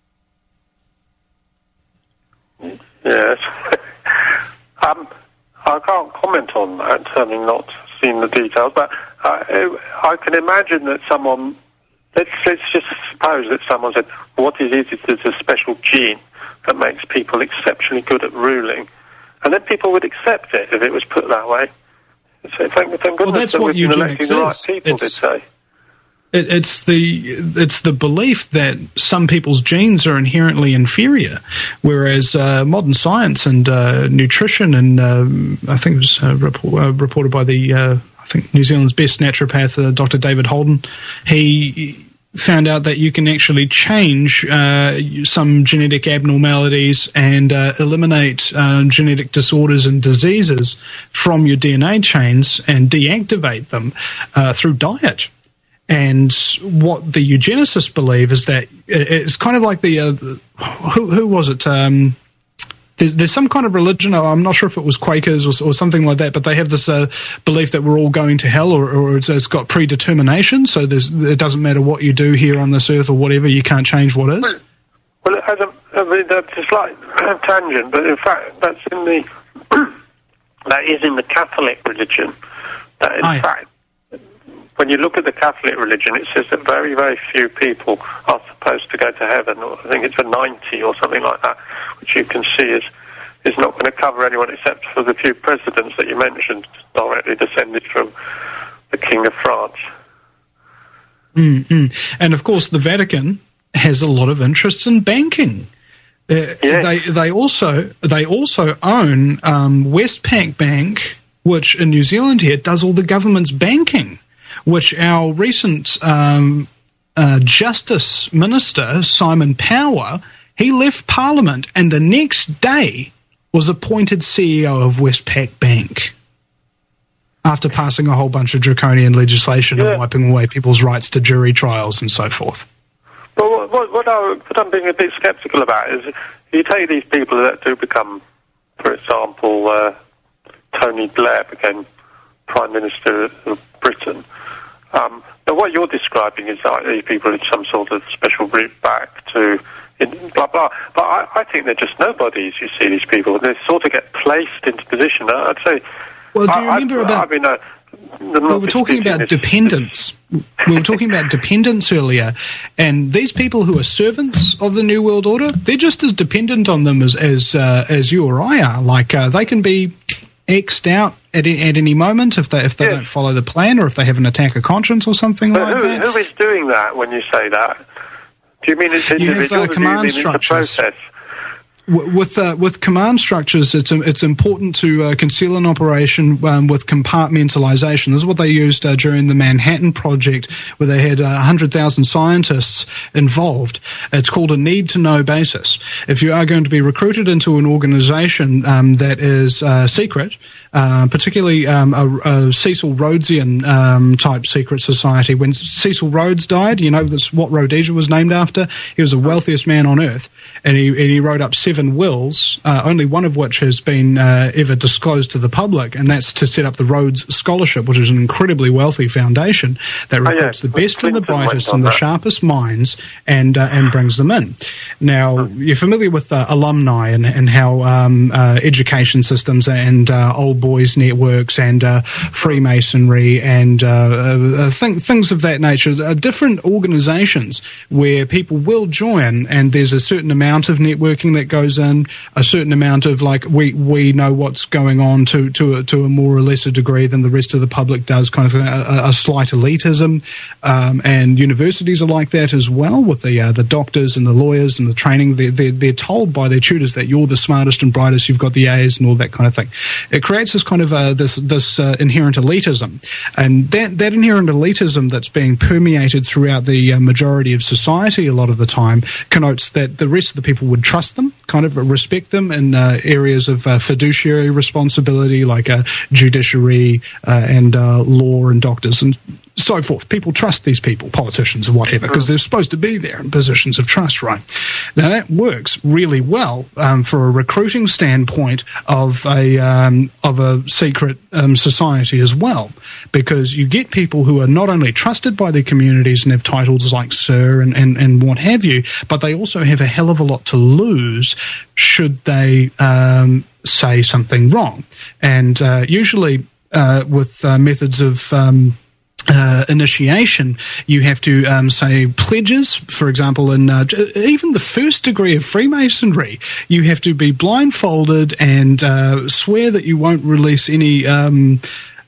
Yes. um, I can't comment on that, having not seen the details, but uh, I can imagine that someone, let's, let's just suppose that someone said, what it is, it's a special gene that makes people exceptionally good at ruling, and then people would accept it if it was put that way. So thank, thank goodness well, that's that what we've been eugenics electing the right is. people, It's- did say. It, it's the it's the belief that some people's genes are inherently inferior, whereas uh, modern science and uh, nutrition and um, I think it was uh, report, uh, reported by the uh, I think New Zealand's best naturopath, uh, Doctor David Holden. He found out that you can actually change uh, some genetic abnormalities and uh, eliminate uh, genetic disorders and diseases from your D N A chains and deactivate them uh, through diet. And what the eugenicists believe is that it's kind of like the, uh, the who, who was it? Um, there's, there's some kind of religion. I'm not sure if it was Quakers or, or something like that, but they have this uh, belief that we're all going to hell, or, or it's, it's got predetermination. So there's, it doesn't matter what you do here on this earth or whatever, you can't change what is. Well, it has a, I mean, that's a slight tangent, but in fact, that's in the that is in the Catholic religion. That in Aye. fact, when you look at the Catholic religion, it says that very, very few people are supposed to go to heaven. Or I think it's a ninety or something like that, which you can see is is not going to cover anyone except for the few presidents that you mentioned, directly descended from the King of France. Mm-hmm. And of course, the Vatican has a lot of interests in banking. Uh, Yes. They they also they also own um, Westpac Bank, which in New Zealand here does all the government's banking, which our recent um, uh, Justice Minister, Simon Power, he left Parliament and the next day was appointed C E O of Westpac Bank after passing a whole bunch of draconian legislation Yeah. and wiping away people's rights to jury trials and so forth. Well, what, what, what, I, what I'm being a bit sceptical about is you take these people that do become, for example, uh, Tony Blair became Prime Minister of Britain. Um, now, what you're describing is like these people in some sort of special route back to in blah, blah. But I, I think they're just nobodies, you see, these people. They sort of get placed into position. I'd say... Well, do you I, remember I, about... I mean, uh, we were talking about dependence. We were talking about dependence earlier, and these people who are servants of the New World Order, they're just as dependent on them as as, uh, as you or I are. Like uh, they can be X'd out at, at any moment if they if they Yes. don't follow the plan, or if they have an attack of conscience or something But like who, that. who is doing that when you say that? Do you mean it's You have, uh, individuals, or do you command mean it's the structures. process? W- With uh, with command structures, it's it's important to uh, conceal an operation um, with compartmentalization. This is what they used uh, during the Manhattan Project, where they had uh, one hundred thousand scientists involved. It's called a need-to-know basis. If you are going to be recruited into an organization um, that is uh, secret, uh, particularly um, a, a Cecil Rhodesian um, type secret society, when Cecil Rhodes died, you know that's what Rhodesia was named after. He was the wealthiest man on earth, and he, and he wrote up seven wills, uh, only one of which has been uh, ever disclosed to the public, and that's to set up the Rhodes Scholarship, which is an incredibly wealthy foundation that Oh, yeah. recruits the best and the Clinton went brightest on and the that. sharpest minds and uh, and brings them in. Now, you're familiar with uh, alumni and, and how um, uh, education systems and uh, old boys networks and uh, Freemasonry and uh, uh, th- things of that nature, uh, different organizations where people will join, and there's a certain amount of networking that goes goes in, a certain amount of like we we know what's going on to to a, to a more or lesser degree than the rest of the public does, kind of a, a slight elitism, um, and universities are like that as well with the uh, the doctors and the lawyers and the training. They're, they're they're told by their tutors that you're the smartest and brightest, you've got the A's and all that kind of thing. It creates this kind of uh, this this uh, inherent elitism, and that that inherent elitism that's being permeated throughout the uh, majority of society a lot of the time connotes that the rest of the people would trust them, kind of respect them in uh, areas of uh, fiduciary responsibility like uh, judiciary uh, and uh, law and doctors and so forth. People trust these people, politicians and whatever, because they're supposed to be there in positions of trust, right? Now that works really well um, for a recruiting standpoint of a um, of a secret um, society as well, because you get people who are not only trusted by their communities and have titles like Sir and, and, and what have you, but they also have a hell of a lot to lose should they um, say something wrong. And uh, usually uh, with uh, methods of um, Uh, initiation, you have to um, say pledges. For example, in uh, even the first degree of Freemasonry, you have to be blindfolded and uh, swear that you won't release any um,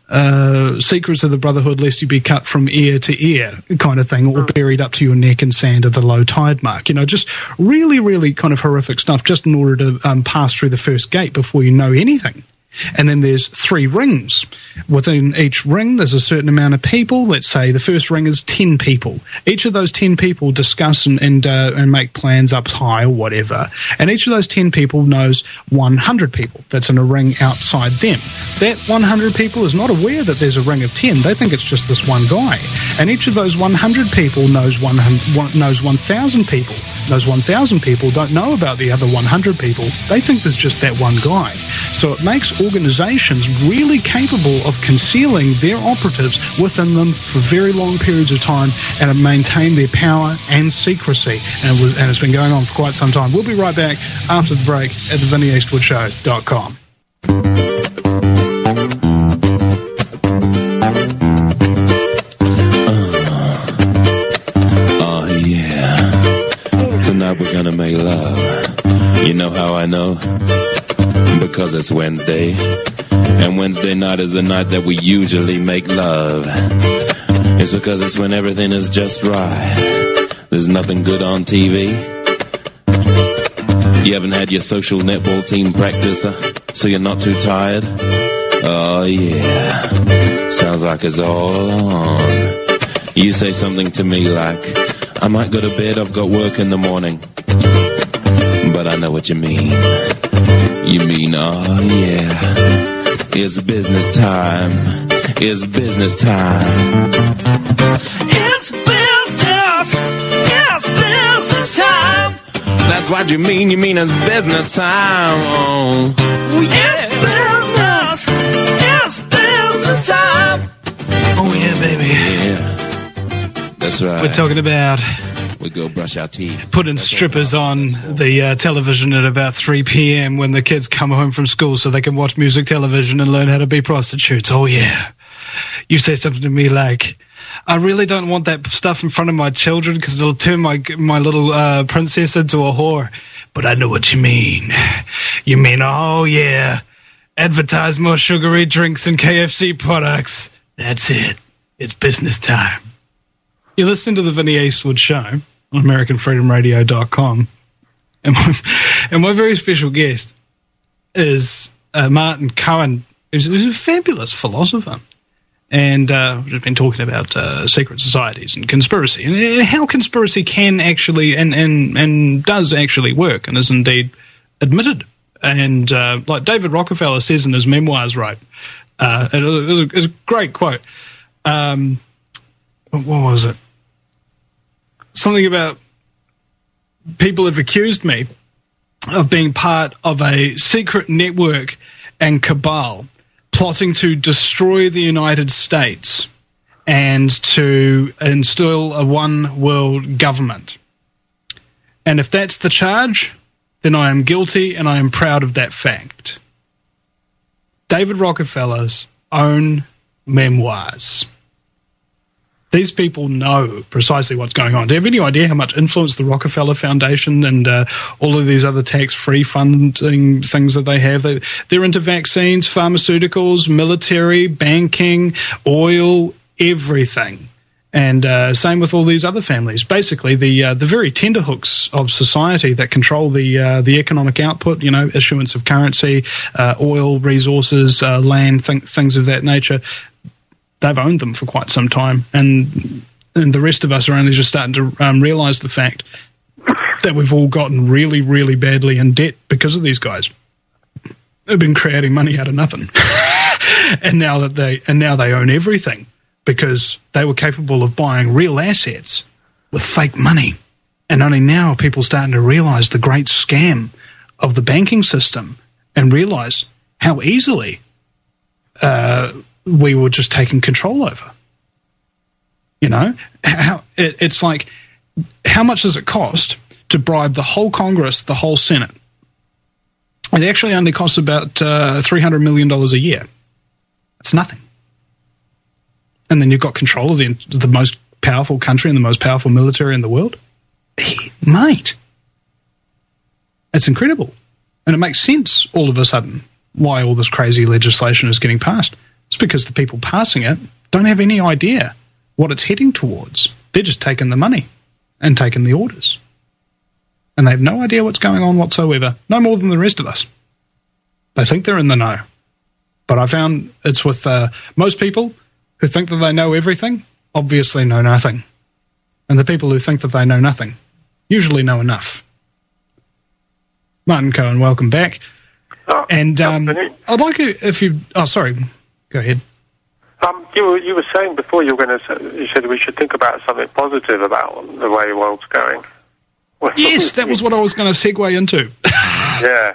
uh, secrets of the Brotherhood lest you be cut from ear to ear, kind of thing, or buried up to your neck in sand at the low tide mark. You know, just really, really kind of horrific stuff, just in order to um, pass through the first gate before you know anything. And then there's three rings. Within each ring, there's a certain amount of people. Let's say the first ring is ten people. Each of those ten people discuss and and, uh, and make plans up high or whatever. And each of those ten people knows one hundred people that's in a ring outside them. That one hundred people is not aware that there's a ring of ten. They think it's just this one guy. And each of those one hundred people knows one hundred, knows one thousand people. Those one thousand people don't know about the other one hundred people. They think there's just that one guy. So it makes organizations really capable of concealing their operatives within them for very long periods of time and maintain their power and secrecy. And, it was, and it's been going on for quite some time. We'll be right back after the break at the vinnie eastwood show dot com. Oh, yeah. Tonight we're gonna make love. You know how I know? Because it's Wednesday, and Wednesday night is the night that we usually make love. It's because it's when everything is just right. There's nothing good on T V. You haven't had your social netball team practice, uh, so you're not too tired. Oh yeah, sounds like it's all on. You say something to me like, I might go to bed, I've got work in the morning. But I know what you mean. You mean, oh yeah, it's business time. It's business time. It's business. It's business time. That's what you mean. You mean it's business time. Oh, yeah. It's business. It's business time. Oh yeah, baby. Yeah, that's right. We're talking about we go brush our teeth. Putting strippers on the uh, television at about three p.m. when the kids come home from school so they can watch music television and learn how to be prostitutes. Oh, yeah. You say something to me like, I really don't want that stuff in front of my children because it'll turn my my little uh, princess into a whore. But I know what you mean. You mean, oh, yeah, advertise more sugary drinks and K F C products. That's it. It's business time. You listen to the Vinnie Eastwood Show on American Freedom Radio dot com. And my, and my very special guest is uh, Martin Cohen, who's, who's a fabulous philosopher. And uh, we've been talking about uh, secret societies and conspiracy, and how conspiracy can actually and, and, and does actually work, and is indeed admitted. And uh, like David Rockefeller says in his memoirs, right? Uh, it, was a, it was a great quote. Um, what was it? Something about people have accused me of being part of a secret network and cabal plotting to destroy the United States and to install a one-world government. And if that's the charge, then I am guilty and I am proud of that fact. David Rockefeller's own memoirs. These people know precisely what's going on. Do you have any idea how much influence the Rockefeller Foundation and uh, all of these other tax-free funding things that they have? They, they're into vaccines, pharmaceuticals, military, banking, oil, everything. And uh, same with all these other families. Basically, the uh, the very tenterhooks of society that control the uh, the economic output, you know, issuance of currency, uh, oil, resources, uh, land, th- things of that nature, they've owned them for quite some time. And, and the rest of us are only just starting to um, realise the fact that we've all gotten really, really badly in debt because of these guys. They've been creating money out of nothing. and now that they and now they own everything, because they were capable of buying real assets with fake money. And only now are people starting to realise the great scam of the banking system and realise how easily uh, we were just taking control over. You know, how it, it's like, how much does it cost to bribe the whole Congress, the whole Senate? It actually only costs about uh, three hundred million dollars a year. It's nothing. And then you've got control of the, the most powerful country and the most powerful military in the world. Hey, mate. It's incredible. And it makes sense all of a sudden why all this crazy legislation is getting passed. It's because the people passing it don't have any idea what it's heading towards. They're just taking the money and taking the orders. And they have no idea what's going on whatsoever, no more than the rest of us. They think they're in the know. But I found it's with uh, most people who think that they know everything, obviously know nothing. And the people who think that they know nothing usually know enough. Martin Cohen, welcome back. Oh, and um, Anthony. I'd like you, if you... Oh, sorry. Go ahead. Um, you were you were saying before you were going to. You said we should think about something positive about the way the world's going. Well, Yes, that was what I was going to segue into. Yeah.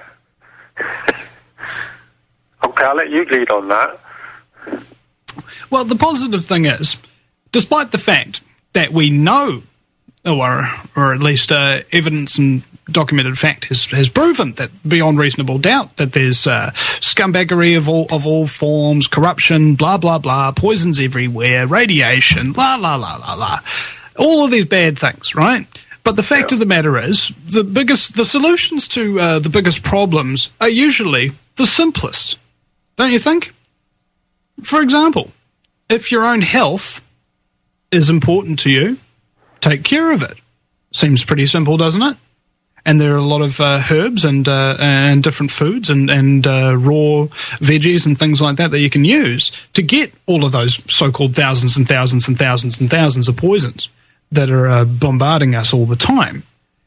Okay, I'll let you lead on that. Well, the positive thing is, despite the fact that we know, or or at least uh, evidence and documented fact has, has proven that beyond reasonable doubt that there's uh, scumbaggery of all of all forms, corruption, blah blah blah, poisons everywhere, radiation, blah blah blah blah blah, all of these bad things, right? But the fact Yeah. of the matter is, the biggest the solutions to uh, the biggest problems are usually the simplest, don't you think? For example, if your own health is important to you, take care of it. Seems pretty simple, doesn't it? And there are a lot of uh, herbs and uh, and different foods and, and uh, raw veggies and things like that that you can use to get all of those so-called thousands and thousands and thousands and thousands of poisons that are uh, bombarding us all the time.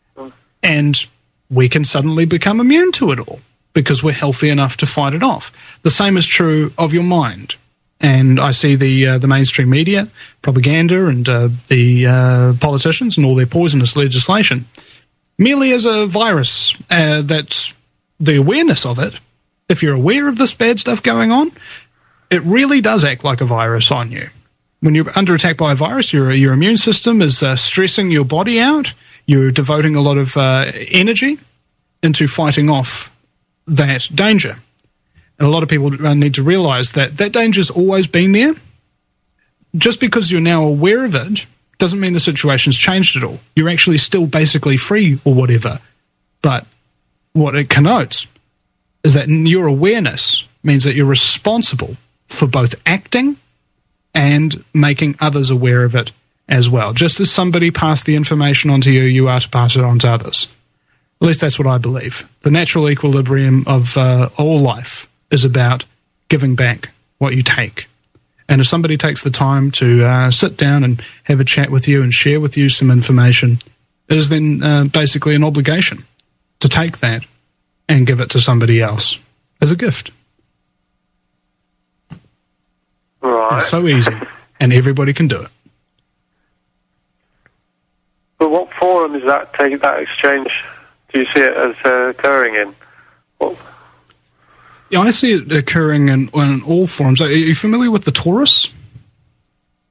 And we can suddenly become immune to it all because we're healthy enough to fight it off. The same is true of your mind. And I see the uh, the mainstream media, propaganda, and uh, the uh, politicians and all their poisonous legislation merely as a virus. Uh, that's the awareness of it. If you're aware of this bad stuff going on, it really does act like a virus on you. When you're under attack by a virus, your your immune system is uh, stressing your body out. You're devoting a lot of uh, energy into fighting off that danger. And a lot of people need to realise that that danger's always been there. Just because you're now aware of it doesn't mean the situation's changed at all. You're actually still basically free or whatever. But what it connotes is that your awareness means that you're responsible for both acting and making others aware of it as well. Just as somebody passed the information on to you, you are to pass it on to others. At least that's what I believe. The natural equilibrium of uh, all life is about giving back what you take. And if somebody takes the time to uh, sit down and have a chat with you and share with you some information, it is then uh, basically an obligation to take that and give it to somebody else as a gift. Right. It's so easy, and everybody can do it. But what forum is that take that exchange? Do you see it as uh, occurring in? What? Yeah, I see it occurring in, in all forms. Are you familiar with the Taurus?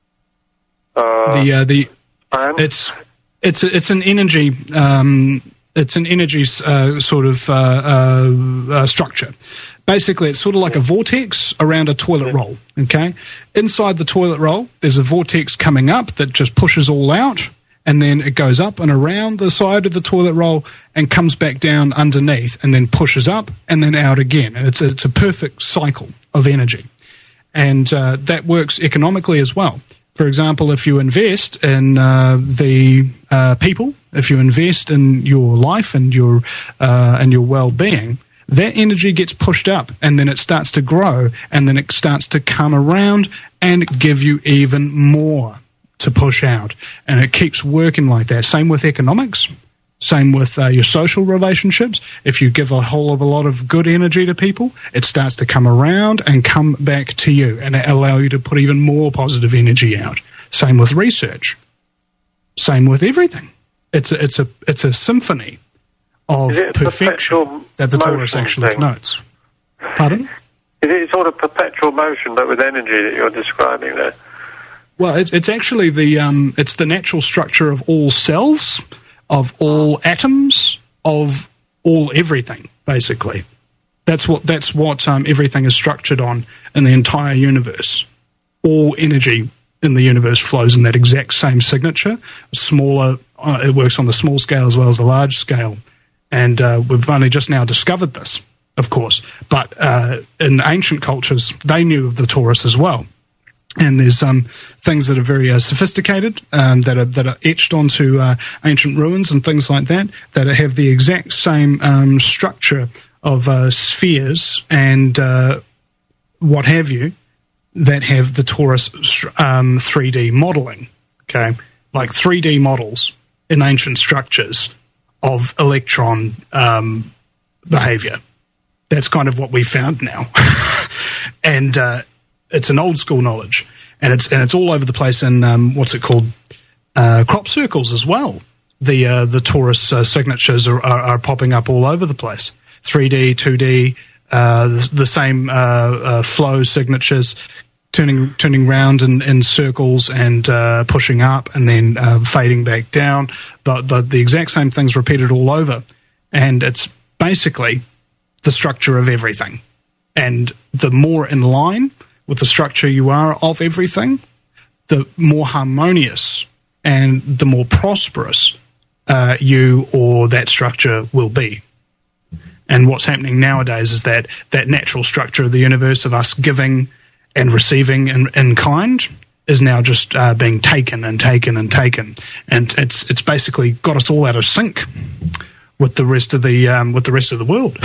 Uh, The uh, the I am. it's it's it's an energy um, It's an energy uh, sort of uh, uh, uh, structure. Basically, it's sort of like a vortex around a toilet roll, okay? Inside the toilet roll, there's a vortex coming up that just pushes all out, and then it goes up and around the side of the toilet roll and comes back down underneath and then pushes up and then out again. And it's a, it's a perfect cycle of energy. And uh, that works economically as well. For example, if you invest in uh, the uh, people, if you invest in your life and your uh, and your well-being, that energy gets pushed up, and then it starts to grow, and then it starts to come around and give you even more to push out, and it keeps working like that. Same with economics. Same with uh, your social relationships. If you give a whole of a lot of good energy to people, it starts to come around and come back to you and allow you to put even more positive energy out. Same with research. Same with everything. It's a, it's a, it's a symphony of Is it perfection that the Taurus actually thing? notes. Pardon? Is it sort of perpetual motion, but with energy that you're describing there? Well, it's, it's actually the um, it's the natural structure of all cells, of all atoms, of all everything, basically. That's what that's what um, everything is structured on in the entire universe. All energy in the universe flows in that exact same signature. Smaller, uh, it works on the small scale as well as the large scale. And uh, we've only just now discovered this, of course. But uh, in ancient cultures, they knew of the Taurus as well. And there's um, things that are very uh, sophisticated, um, that are that are etched onto uh, ancient ruins and things like that, that have the exact same um, structure of uh, spheres and uh, what have you, that have the Taurus um, three D modeling, okay? Like three D models in ancient structures of electron um, behavior. That's kind of what we found now. and... Uh, It's an old school knowledge, and it's and it's all over the place in um, what's it called, uh, crop circles as well. The uh, the Taurus uh, signatures are, are, are popping up all over the place. three D, two D, uh, the, the same uh, uh, flow signatures, turning turning round in, in circles and uh, pushing up and then uh, fading back down. The, the the exact same things repeated all over, and it's basically the structure of everything. And the more in line with the structure you are of everything, the more harmonious and the more prosperous uh, you or that structure will be. And what's happening nowadays is that that natural structure of the universe of us giving and receiving in, in kind is now just uh, being taken and taken and taken, and it's it's basically got us all out of sync with the rest of the um, with the rest of the world,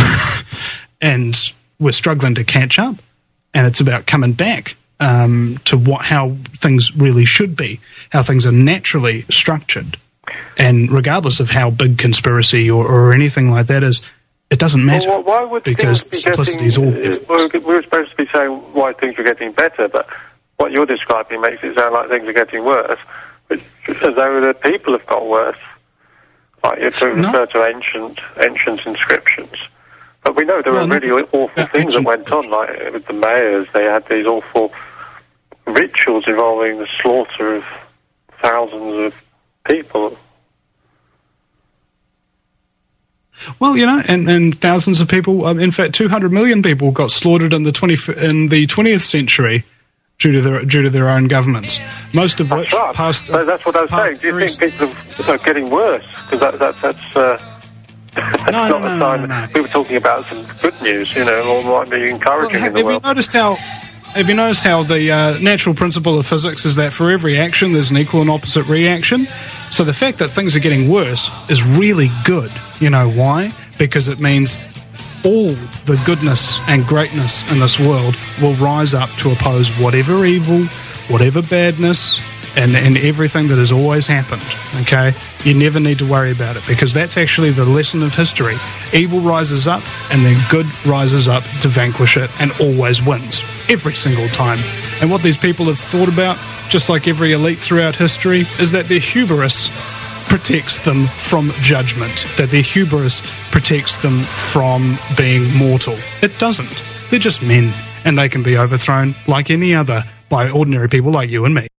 and we're struggling to catch up. And it's about coming back um, to what how things really should be, how things are naturally structured. And regardless of how big conspiracy or, or anything like that is, it doesn't matter. Well, why would because things be simplicity getting, is all uh, we were supposed to be saying why things are getting better, but what you're describing makes it sound like things are getting worse, but as though the people have got worse. Like you to No. refer to ancient ancient inscriptions. But we know there Well, were really no, awful uh, things that ancient- went on, like with the mayors. They had these awful rituals involving the slaughter of thousands of people. Well, you know, and, and thousands of people, um, in fact, two hundred million people got slaughtered in the twenty in the twentieth century due to their due to their own governments. Most of which That's right. passed. So that's what I was passed saying. Do you very- think people are getting worse? Because that, that, that's uh, that's No, not no, a no, sign. no, no. We were talking about some good news, you know, or might be encouraging Well, in the have world. you noticed how? Have you noticed how the uh, natural principle of physics is that for every action there's an equal and opposite reaction? So the fact that things are getting worse is really good. You know why? Because it means all the goodness and greatness in this world will rise up to oppose whatever evil, whatever badness, and, and everything that has always happened, okay? You never need to worry about it, because that's actually the lesson of history. Evil rises up, and then good rises up to vanquish it, and always wins, every single time. And what these people have thought about, just like every elite throughout history, is that their hubris protects them from judgment, that their hubris protects them from being mortal. It doesn't. They're just men, and they can be overthrown like any other by ordinary people like you and me.